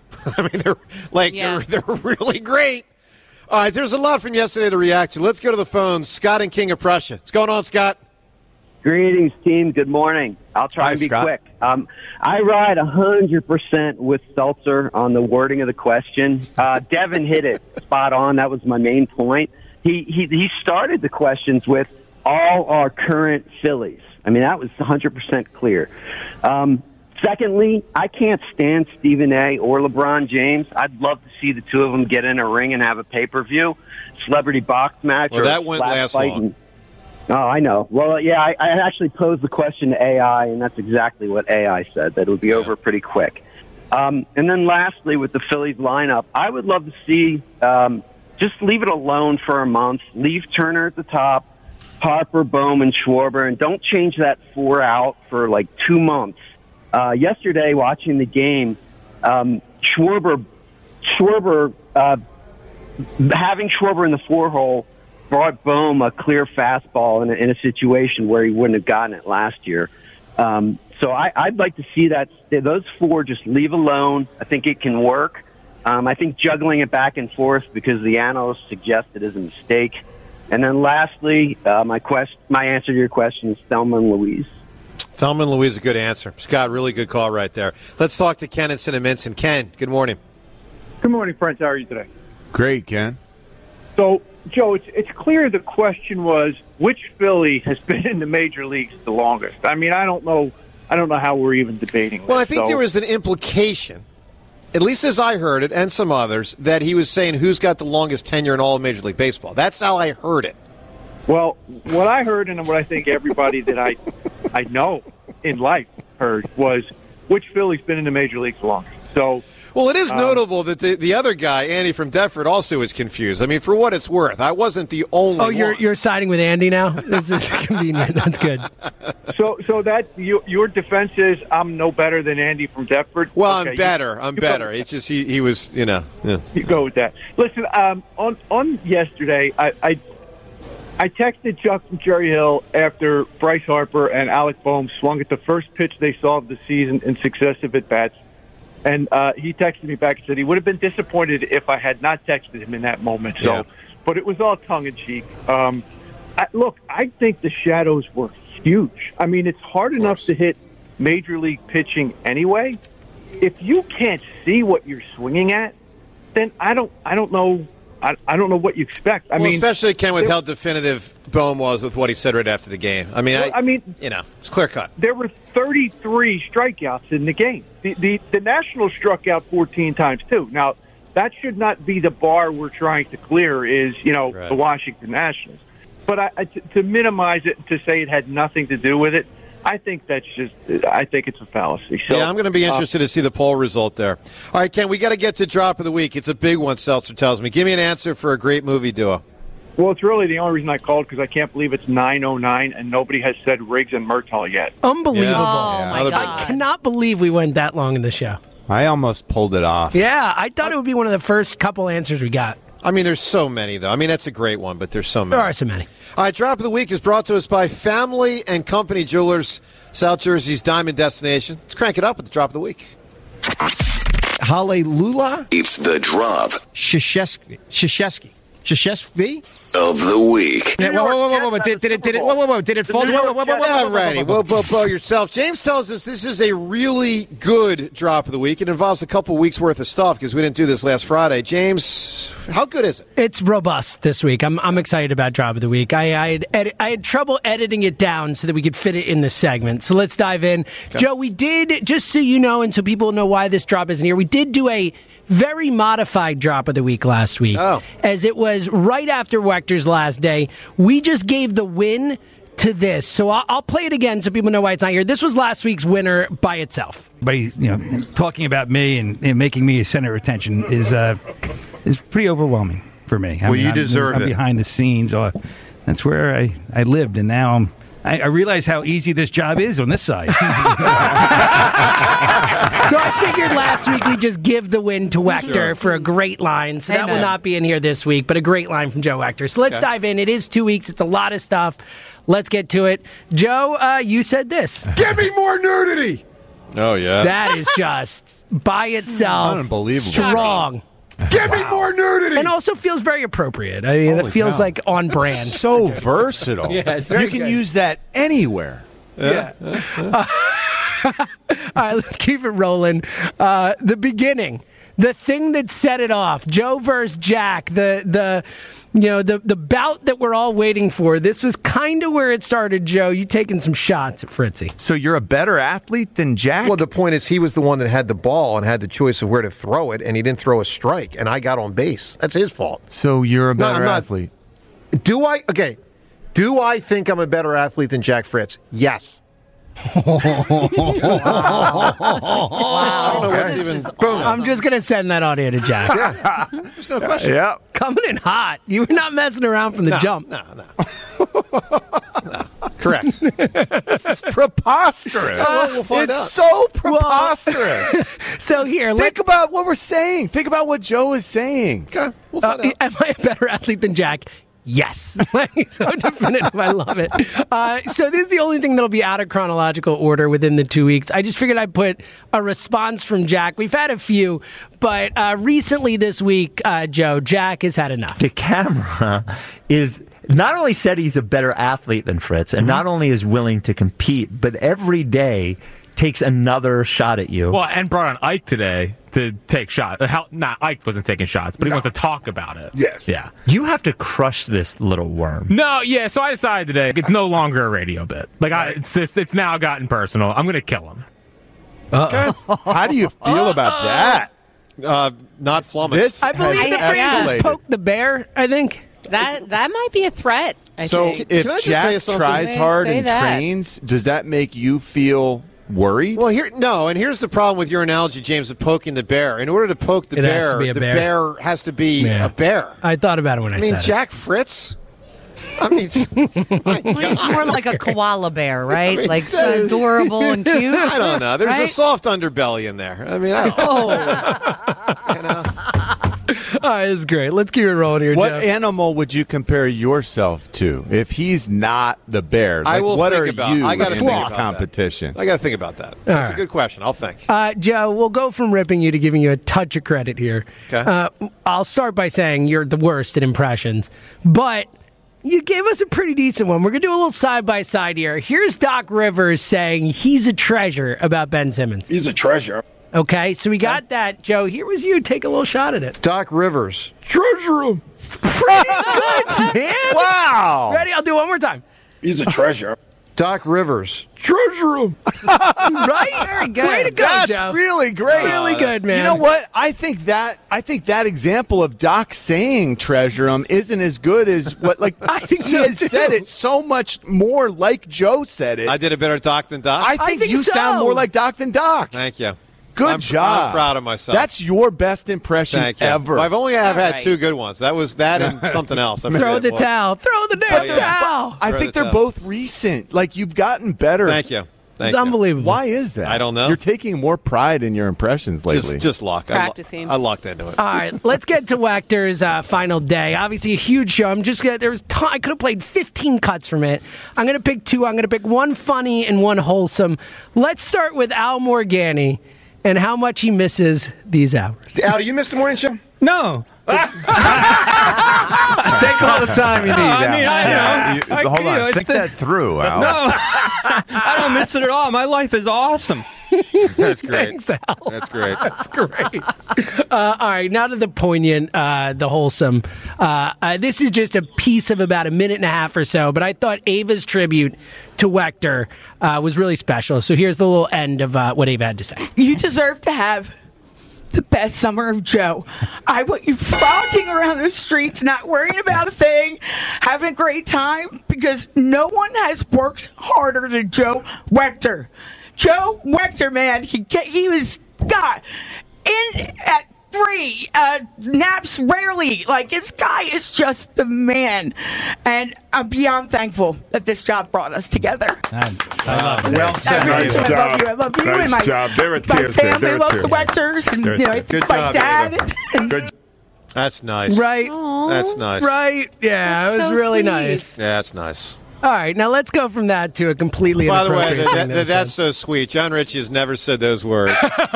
I mean, they're like Yeah. they're they're really great. All right, there's a lot from yesterday to react to. Let's go to the phone. Scott and King of Prussia. What's going on, Scott? Greetings, team. Good morning. I'll try Hi, and be Scott. quick. Um, I ride one hundred percent with Seltzer on the wording of the question. Uh, Devin hit it spot on. That was my main point. He, he, he started the questions with all our current Phillies. I mean, that was one hundred percent clear. Um, secondly, I can't stand Stephen A. or LeBron James. I'd love to see the two of them get in a ring and have a pay-per-view celebrity box match. Well, or that wouldn't slap last fight long. and- Oh, I know. Well, yeah, I, I actually posed the question to A I, and that's exactly what A I said, that it would be over pretty quick. Um, and then lastly, with the Phillies lineup, I would love to see um, just leave it alone for a month. Leave Turner at the top, Harper, Boehm, and Schwarber, and don't change that four out for like two months. Uh, yesterday, watching the game, um, Schwarber, Schwarber, uh, having Schwarber in the four hole brought Boehm a clear fastball in a, in a situation where he wouldn't have gotten it last year. Um, so I, I'd like to see that those four just leave alone. I think it can work. Um, I think juggling it back and forth because the analysts suggest it is a mistake. And then lastly, uh, my quest, my answer to your question is Thelma and Louise. Thelma and Louise, a good answer. Scott, really good call right there. Let's talk to Ken and Cinnaminson. Ken, good morning. Good morning, friends. How are you today? Great, Ken. So, Joe, it's it's clear the question was which Philly has been in the major leagues the longest. I mean, I don't know. I don't know how we're even debating. Well, this. I think so, there was an implication, at least as I heard it, and some others, that he was saying who's got the longest tenure in all of Major League Baseball. That's how I heard it. Well, what I heard and what I think everybody that I I know in life heard was which Philly's been in the major leagues the longest. So, well, it is um, notable that the, the other guy, Andy from Deptford, also is confused. I mean, for what it's worth, I wasn't the only Oh, you're one. you're siding with Andy now? This is convenient. That's good. So, so that you, your defense is I'm no better than Andy from Deptford. Well, Okay, I'm better. you- I'm you go better. with It's just he, he was, you know. Yeah. You go with that. Listen, um, on on yesterday, I, I I texted Chuck from Cherry Hill after Bryce Harper and Alec Boehm swung at the first pitch they saw of the season in successive at bats, and uh, he texted me back and said he would have been disappointed if I had not texted him in that moment. So, Yeah. but it was all tongue in cheek. Um, I, look, I think the shadows were huge. I mean, it's hard enough to hit major league pitching anyway. If you can't see what you're swinging at, then I don't. I don't know. I, I don't know what you expect. I well, mean, especially Ken with there- how definitive Boehm was with what he said right after the game. I mean, Well, I, I mean, you know, it's clear cut. there were thirty-three strikeouts in the game. The, the the Nationals struck out fourteen times too. Now, that should not be the bar we're trying to clear. Is you know Right. the Washington Nationals, but I, I, to, to minimize it to say it had nothing to do with it, I think that's just. I think it's a fallacy. So, yeah, I'm going to be uh, interested to see the poll result there. All right, Ken, we got to get to drop of the week. It's a big one, Seltzer tells me. Give me an answer for a great movie duo. well, it's really the only reason I called because I can't believe it's nine oh nine and nobody has said Riggs and Murtaugh yet. Unbelievable. Oh, Yeah, my other big- God. I cannot believe we went that long in the show. I almost pulled it off. Yeah, I thought it would be one of the first couple answers we got. I mean, there's so many, though. I mean, that's a great one, but there's so many. There are so many. All right, drop of the week is brought to us by Family and Company Jewelers, South Jersey's diamond destination. Let's crank it up with the drop of the week. Hallelujah. It's the drop Shashesky. Shashesky. Shashesky? of the week. Whoa, whoa, whoa, whoa, whoa. Did, did it, did it, whoa, whoa, whoa. Did it fall? Whoa, whoa, whoa, whoa, whoa, Yeah, whoa, whoa, ready. whoa, Whoa, whoa, whoa, yourself. James tells us this is a really good drop of the week. It involves a couple weeks worth of stuff because we didn't do this last Friday. James, how good is it? It's robust this week. I'm I'm excited about drop of the week. I I had, edit, I had trouble editing it down so that we could fit it in the segment. So let's dive in. Okay. Joe, we did, just so you know and so people know why this drop isn't here, we did do a very modified drop of the week last week. Oh. As it was right after Wechter's last day. We just gave the win to this. So I'll, I'll play it again so people know why it's not here. This was last week's winner by itself. But you know, talking about me and, and making me a center of attention is uh, is pretty overwhelming for me. I Well, mean, you I'm, deserve I'm it. behind the scenes. Uh, that's where I, I lived, and now I'm, I, I realize how easy this job is on this side. So I figured last week we just give the win to Wechter Sure. for a great line. So that Amen. will not be in here this week, but a great line from Joe Wechter. So let's Okay. dive in. It is two weeks. It's a lot of stuff. Let's get to it. Joe, uh, you said this. Give me more nudity. Oh, yeah. That is just by itself Unbelievable. strong. Give me more nudity. And also feels very appropriate. I mean, Holy it feels cow. like on brand. So versatile. Yeah, it's very you can good. use that anywhere. Yeah. All right, let's keep it rolling. Uh, the beginning, the thing that set it off, Joe versus Jack, the the you know the the bout that we're all waiting for. This was kind of where it started, Joe. You taking some shots at Fritzy. So you're a better athlete than Jack? Well, the point is he was the one that had the ball and had the choice of where to throw it, and he didn't throw a strike, and I got on base. That's his fault. So you're a No, better I'm not- athlete. Do I? Okay. Do I think I'm a better athlete than Jack Fritz? Yes. I don't know what's even. Boom. I'm just gonna send that audio to Jack. Yeah. There's no question. Yeah. Coming in hot. You were not messing around from the No, jump. No, no. No. Correct. This is preposterous. Oh, we'll find it's out. so preposterous. So here, Think let's. about what we're saying. Think about what Joe is saying. Okay. We'll Uh, find out. am I a better athlete than Jack? Yes. Like, so definitive. I love it. Uh, so this is the only thing that'll be out of chronological order within the two weeks. I just figured I'd put a response from Jack. We've had a few, but uh, recently this week, uh, Joe, Jack has had enough. The camera is not only said he's a better athlete than Fritz, and mm-hmm. not only is willing to compete, but every day takes another shot at you. Well, and brought on Ike today to take shots. How, not Ike wasn't taking shots, but he No. wants to talk about it. Yes. Yeah. You have to crush this little worm. No, yeah, so I decided today it's no longer a radio bit. Like, I, it's, just, it's now gotten personal. I'm going to kill him. Okay. How do you feel about that? Uh, not flummoxed. I believe the phrase is poke the bear, I think. That that might be a threat. I so think. if Jack tries hard Say and that. trains, does that make you feel worried? Well, here no, and here's the problem with your analogy, James, of poking the bear. In order to poke the It has bear, to be a the bear. bear. has to be Yeah. a bear. I thought about it when I, I mean, said it. Jack Fritz. I mean, my Well, he's God. more like a koala bear, right? I mean, like so- adorable and cute. I don't know. There's a right? soft underbelly in there. I mean, I don't know. All right, this is great. Let's keep it rolling here, What Joe. animal would you compare yourself to if he's not the bear? I Like, will what think are about- you I gotta in think this about that. competition? I got to think about that. That's right. a good question. I'll think. Uh, Joe, we'll go from ripping you to giving you a touch of credit here. Okay. Uh, I'll start by saying you're the worst at impressions, but you gave us a pretty decent one. We're going to do a little side by side here. Here's Doc Rivers saying he's a treasure about Ben Simmons. He's a treasure. Okay, so we got that. Joe, here was you. Take a little shot at it. Doc Rivers. Treasure him. Pretty good, man. Wow. Ready? I'll do it one more time. He's a treasure. Doc Rivers. Treasure him. Right? Very good. Way to go, That's Joe. really great. Really good, man. You know what? I think that I think that example of Doc saying treasure him isn't as good as what like I think he so, has too. said it so much more like Joe said it. I did a better Doc than Doc. I think, think you so. sound more like Doc than Doc. Thank you. Good I'm, job. I'm proud of myself. That's your best impression Thank you. ever. Well, I've only have All had right. two good ones. That was that and something else. I Throw forget the what. towel. Throw the damn Oh, yeah. towel. I Throw think the they're towel. both recent. Like you've gotten better. Thank you. Thank It's you. unbelievable. Why is that? I don't know. You're taking more pride in your impressions lately. Just, just luck. I lu- Practicing. I, lucked into it. All right, let's get to Wechter's uh, final day. Obviously, a huge show. I'm just gonna, there was ton, I could have played fifteen cuts from it. I'm gonna pick two. I'm gonna pick one funny and one wholesome. Let's start with Al Morgani and how much he misses these hours. Al, do you miss the morning show? No. Take all the time you need. I Al. mean, I Yeah, know. you- I, hold you on. know, it's Think the- that through, Al. No, I don't miss it at all. My life is awesome. That's great. Thanks, Al. That's great. That's great. Uh, all right, now to the poignant, uh, the wholesome. Uh, uh, this is just a piece of about a minute and a half or so, but I thought Ava's tribute to Wechter uh, was really special. So here's the little end of uh, what Ava had to say. You deserve to have the best summer of Joe. I want you frolicking around the streets, not worrying about a thing, having a great time, because no one has worked harder than Joe Wechter. Joe Wechter, man, he ga- he was God in at three uh, naps rarely. Like this guy is just the man, and I'm beyond thankful that this job brought us together. Well I really do. I love you. I love you. Nice and my, job. There are my tears there. family There are loves tears. the Wechters, and There are you know, tears. it's Good my job, dad. Ava. And, Good. That's nice. Right? That's nice. Right? Yeah, That's it was so really sweet. nice. Yeah, that's nice. All right, now let's go from that to a completely By the way, inappropriate that, thing that, that I that's said. so sweet. John Ritchie has never said those words.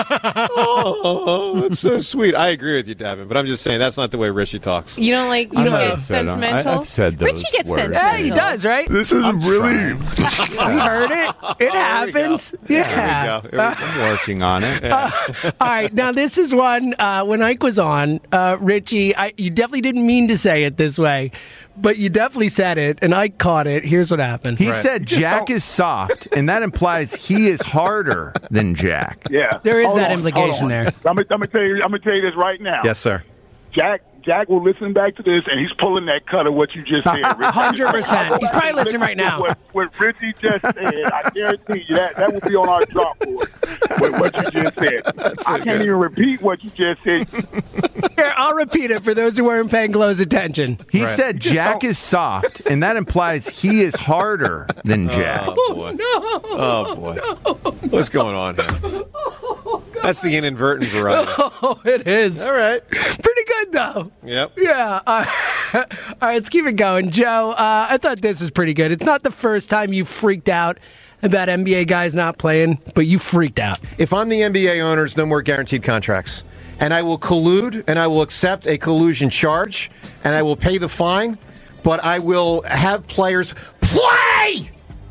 Oh, that's so sweet. I agree with you, Devin, but I'm just saying that's not the way Richie talks. You don't like you I don't might get have said, uh, sentimental. I, I've said those Richie gets words. sentimental. Yeah, he does, right? This is really. We heard it. It happens. Yeah. There we go. There we go. I'm working on it. Uh, all right, now this is one. Uh, when Ike was on, uh, Richie, I, you definitely didn't mean to say it this way, but you definitely said it, and Ike caught it. Here's what happened. He said Jack is soft, and that implies he is harder than Jack. Yeah, There is Hold that on, implication hold on. there. I'm gonna, I'm gonna tell you. I'm gonna tell you this right now. Yes, sir. Jack. Jack will listen back to this, and he's pulling that cut of what you just said. one hundred percent. He's probably listening right now. What, what Richie just said, I guarantee you that that will be on our drop board. With what you just said, I can't even repeat what you just said. Here, I'll repeat it for those who weren't paying close attention. He said Jack is soft, and that implies he is harder than Jack. Oh, boy. Oh, boy. What's going on here? That's the inadvertent variety. Oh, it is. All right. Pretty good, though. Yep. Yeah. Uh, right, let's keep it going. Joe, uh, I thought this was pretty good. It's not the first time you freaked out about N B A guys not playing, but you freaked out. If I'm the N B A owners, no more guaranteed contracts. And I will collude, and I will accept a collusion charge, and I will pay the fine, but I will have players play!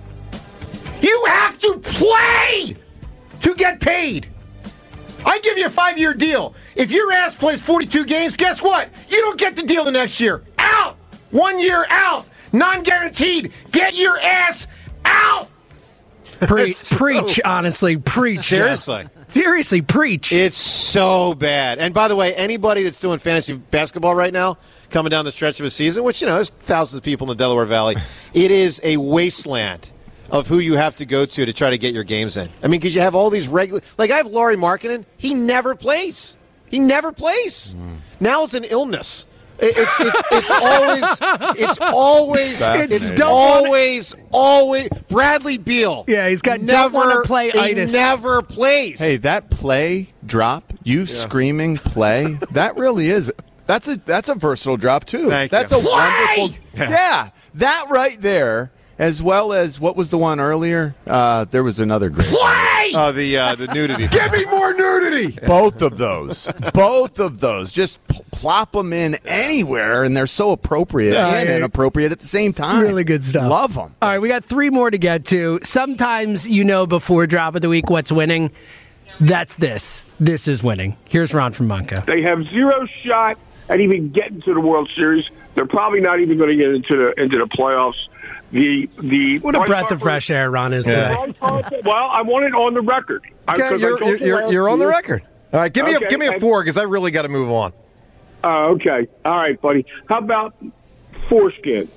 You have to play to get paid! I give you a five-year deal. If your ass plays forty-two games, guess what? You don't get the deal the next year. Out! One year out! Non-guaranteed! Get your ass out! Pre- preach, honestly. Preach. Seriously. Seriously, preach. It's so bad. And by the way, anybody that's doing fantasy basketball right now, coming down the stretch of a season, which, you know, there's thousands of people in the Delaware Valley, it is a wasteland of who you have to go to to try to get your games in. I mean, because you have all these regular... Like, I have Laurie Markkinen. He never plays. He never plays. Mm. Now it's an illness. It, it's, it's it's always it's always it's always always Bradley Beal. Yeah, he's got never don't want to play itis. Never plays. Hey, that play drop, you yeah. screaming play, that really is. That's a that's a versatile drop too. Thank that's you. a wonderful. Yeah, that right there. As well as, what was the one earlier? Uh, there was another great play! Oh, the uh, the nudity. Give me more nudity! Both of those. Both of those. Just p- plop them in anywhere, and they're so appropriate yeah, and yeah. inappropriate at the same time. Really good stuff. Love them. All right, we got three more to get to. Sometimes you know before drop of the week what's winning. That's this. This is winning. Here's Ron from Monca. They have zero shot at even getting to the World Series. They're probably not even going to get into the into the playoffs. The the what a breath of fresh air Ron is yeah. today. Well, I want it on the record. Okay, I, you're, you're, you're, you're on the record. All right, give me okay, a give me a four because I really got to move on. Uh, okay, all right, buddy. How about foreskin?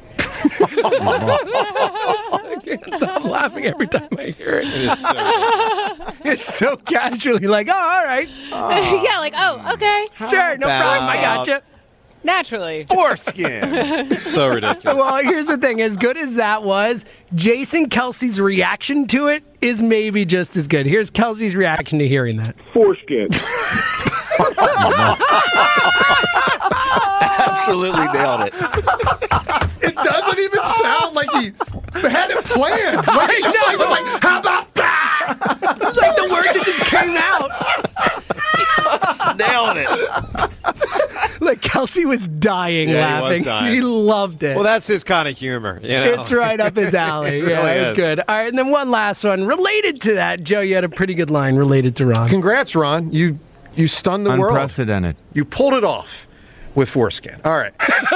I can't stop laughing every time I hear it. It is so, it's so casually like, oh, all right. Oh. Yeah, like, oh, okay. Sure, no problem. I got you. Naturally. Foreskin. So ridiculous. Well, here's the thing. As good as that was, Jason Kelsey's reaction to it is maybe just as good. Here's Kelsey's reaction to hearing that. Foreskin. Absolutely nailed it. It doesn't even sound like he had it planned. Like, he just like, was like, how about that? It's like the word that just came out. Just nailed it. Like Kelsey was dying yeah, laughing. He, was dying. He loved it. Well, that's his kind of humor. You know? It's right up his alley. it yeah, really it was is. good. All right, and then one last one related to that. Joe, you had a pretty good line related to Ron. Congrats, Ron. You you stunned the world. Unprecedented. You pulled it off with foreskin. All right.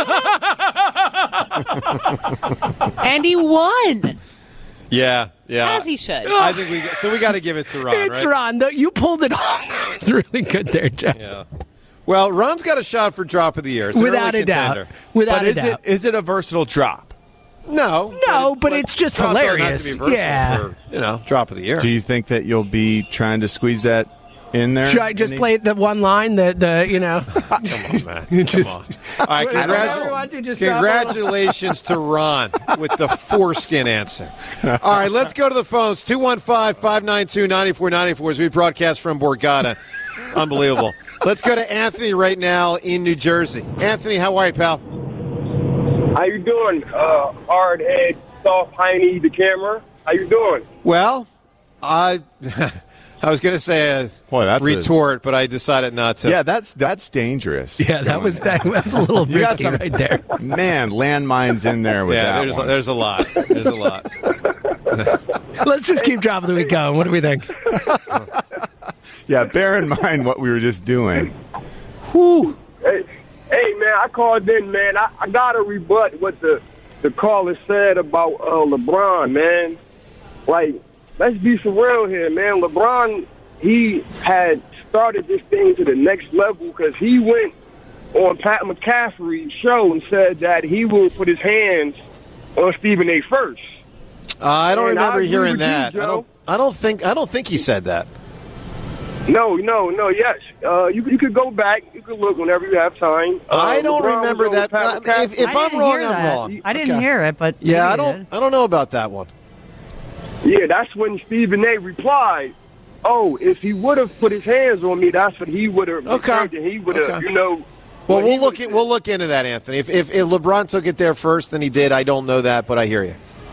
And he won. Yeah, yeah. As he should. I think we so we got to give it to Ron. It's right? Ron. Though. You pulled it off. It's really good there, Joe. Yeah. Well, Ron's got a shot for drop of the year. It's Without an early a doubt. contender. Without but a is doubt. It, is it a versatile drop? No. No, but, but it, it's just Tom doesn't hilarious. Have to be versatile Yeah. For, you know, drop of the year. Do you think that you'll be trying to squeeze that in there? Should I just Any- play the one line that the you know? Come on, man. just, Come on. All right, congratu- to, just congratulations to Ron with the foreskin answer. All right, let's go to the phones. two one five, five nine two, nine four nine four as we broadcast from Borgata. Unbelievable. Let's go to Anthony right now in New Jersey. Anthony, how are you, pal? How you doing? Uh, hard head, soft hiney, the camera. How you doing? Well, I I was going to say a Boy, that's retort, a, but I decided not to. Yeah, that's that's dangerous. Yeah, that was that was a little You got risky some- right there. Man, landmines in there with yeah, that there's, one. there's a lot. There's a lot. Let's just keep dropping the week going. What do we think? Yeah, bear in mind what we were just doing. Whew. Hey, hey, man, I called in, man. I, I got to rebut what the, the caller said about uh, LeBron, man. Like, let's be for real here, man. LeBron, he had started this thing to the next level because he went on Pat McCaffrey's show and said that he will put his hands on Stephen A. first. Uh, I don't And remember I agree hearing with you, that. I Joe. don't. I don't think. I don't think he said that. No, no, no, yes. Uh, you, you could go back. You could look whenever you have time. Uh, I don't LeBron remember was on that. Pat Uh, McCaffrey. if if I I'm didn't wrong, hear I'm that. wrong. I didn't Okay. hear it, but Yeah, maybe I you don't. did. I don't know about that one. Yeah, that's when Stephen A. replied, "Oh, if he would have put his hands on me, that's what he would have. Okay. And he would have, Okay. you know, Well, we'll look at, we'll look into that, Anthony. If, if if LeBron took it there first than he did, I don't know that, but I hear you.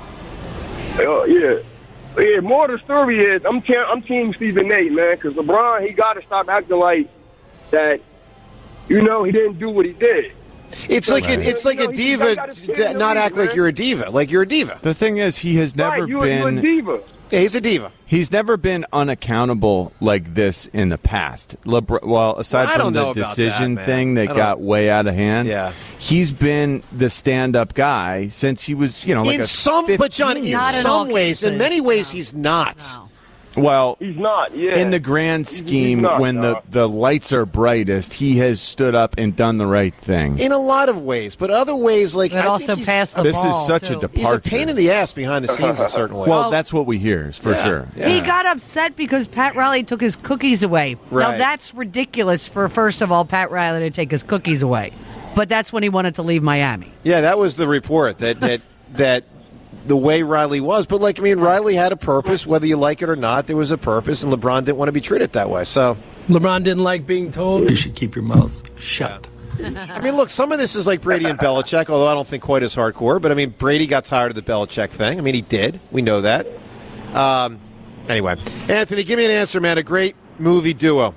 Uh, yeah. Yeah, more of the story is I'm te- I'm team Stephen A, man, because LeBron, he got to stop acting like that, you know, he didn't do what he did. It's like a, it's like a diva to not act like you're a diva. Like you're a diva. The thing is, he has never Right, you- been. you're a diva. Yeah, he's a diva. He's never been unaccountable like this in the past. Lebr- well, aside I don't from know the about decision that, man. thing I that don't- got way out of hand, Yeah. he's been the stand-up guy since he was, you know, like in a some, but John, in fifteen-year-old. some ways, in many ways, he's not. Well, He's not, yeah. in the grand He's- he's scheme, not, when the, dog. the lights are brightest, he has stood up and done the right thing. In a lot of ways, but other ways, like But I think also he's- passed the This ball, is such too. a departure. He's a pain in the ass behind the scenes in certain ways. Well, that's what we hear, for Yeah. sure. He got upset because Pat Riley took his cookies away. Now Right. that's ridiculous for first of all Pat Riley to take his cookies away, but that's when he wanted to leave Miami. Yeah, that was the report that that that the way Riley was. But like I mean, Riley had a purpose, whether you like it or not. There was a purpose, and LeBron didn't want to be treated that way. So LeBron didn't like being told. You should keep your mouth shut. I mean, look, some of this is like Brady and Belichick, although I don't think quite as hardcore. But I mean, Brady got tired of the Belichick thing. I mean, he did. We know that. Um, anyway, Anthony, give me an answer, man. A great movie duo.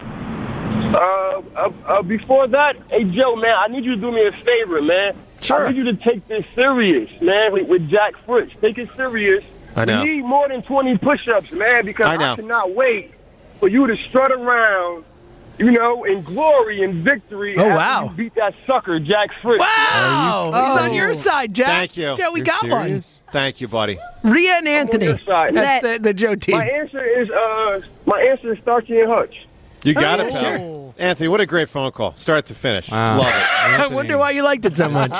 Uh, uh, uh, before that, hey, Joe, man, I need you to do me a favor, man. Sure. I need you to take this serious, man, with, with Jack Fritz. Take it serious. I know. We need more than twenty push-ups, man, because I know. I cannot wait for you to strut around, you know, in glory and victory Oh, after wow. you beat that sucker, Jack Fritz. Wow, man. he's on your side, Jack. Thank you. Joe, we You're got serious? Thank you, buddy. one. Rhea and Anthony. your side. That's the, the Joe team. My answer is, uh, my answer is Starkey and Hutch. You got Oh, it, sure. pal. Anthony, what a great phone call. Start to finish. Wow. Love it. I wonder why you liked it so much.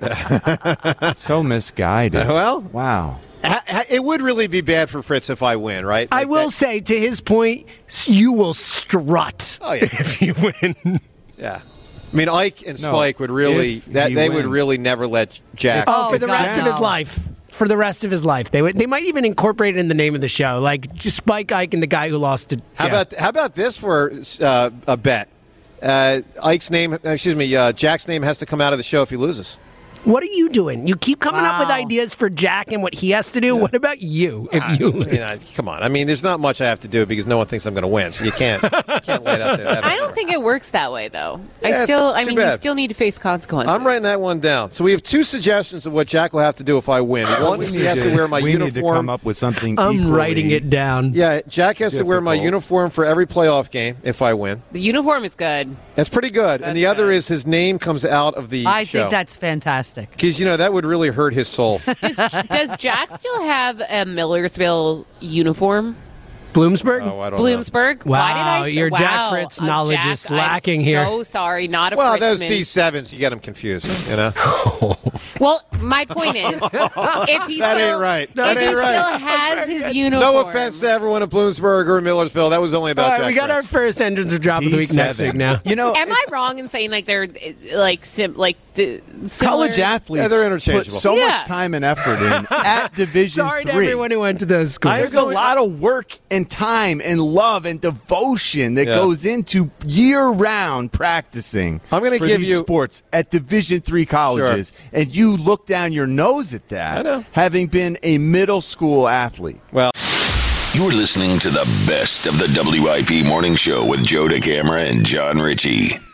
So misguided. Well, wow. Ha- ha- it would really be bad for Fritz if I win, right? I Like will that- say, to his point, you will strut Oh, yeah. if you win. Yeah. I mean, Ike and No, Spike would really if that he they would wins. really never let Jack. Oh, for the God, rest of his no. life. For the rest of his life, they would. They might even incorporate it in the name of the show, like just Spike Ike and the guy who lost to. How yeah. about how about this for uh, a bet? Uh, Ike's name, excuse me, uh, Jack's name has to come out of the show if he loses. What are you doing? You keep coming up with Wow. ideas for Jack and what he has to do. What about you if you I lose? mean, I- come on. I mean, there's not much I have to do because no one thinks I'm going to win, so you can't, you can't lay it out there. That I don't think it works that way, though. Yeah, I still, I too mean, you bad. still need to face consequences. I'm writing that one down. So we have two suggestions of what Jack will have to do if I win. One We is he need has to wear my we uniform. need to come up with something. I'm equally- writing it down. Yeah, Jack has to wear my Difficult. uniform for every playoff game if I win. The uniform is good. That's pretty good. and the other is his name comes out of the I show. think that's fantastic. Because, you know, that would really hurt his soul. Does, does Jack still have a Millersville uniform? Bloomsburg? Oh, I don't know. Bloomsburg? Wow, Why did I say, your wow, Jack Fritz uh, knowledge Jack, is lacking I'm here. So sorry, not a Well, those Fritzman. D sevens, you get them confused, you know? Well, my point is, if he That still, ain't right. if That he ain't right. still has his uniform, No offense to everyone at Bloomsburg or Millersville. That was only about All right, Jack we got Fritz. our first entrance of drop of the week next week now. You know, am I wrong in saying like they're uh, like sim like d- similar? college athletes Yeah, they're put interchangeable. so Yeah. much time and effort in at Division Sorry to three. everyone who went to those schools. There's a lot of work and time and love and devotion that Yeah. goes into year-round practicing. I'm gonna for give these you- sports at Division three colleges, and you look down your nose at that, I know. having been a middle school athlete. Well, You're listening to the best of the W I P Morning Show with Joe DeCamara and John Ritchie.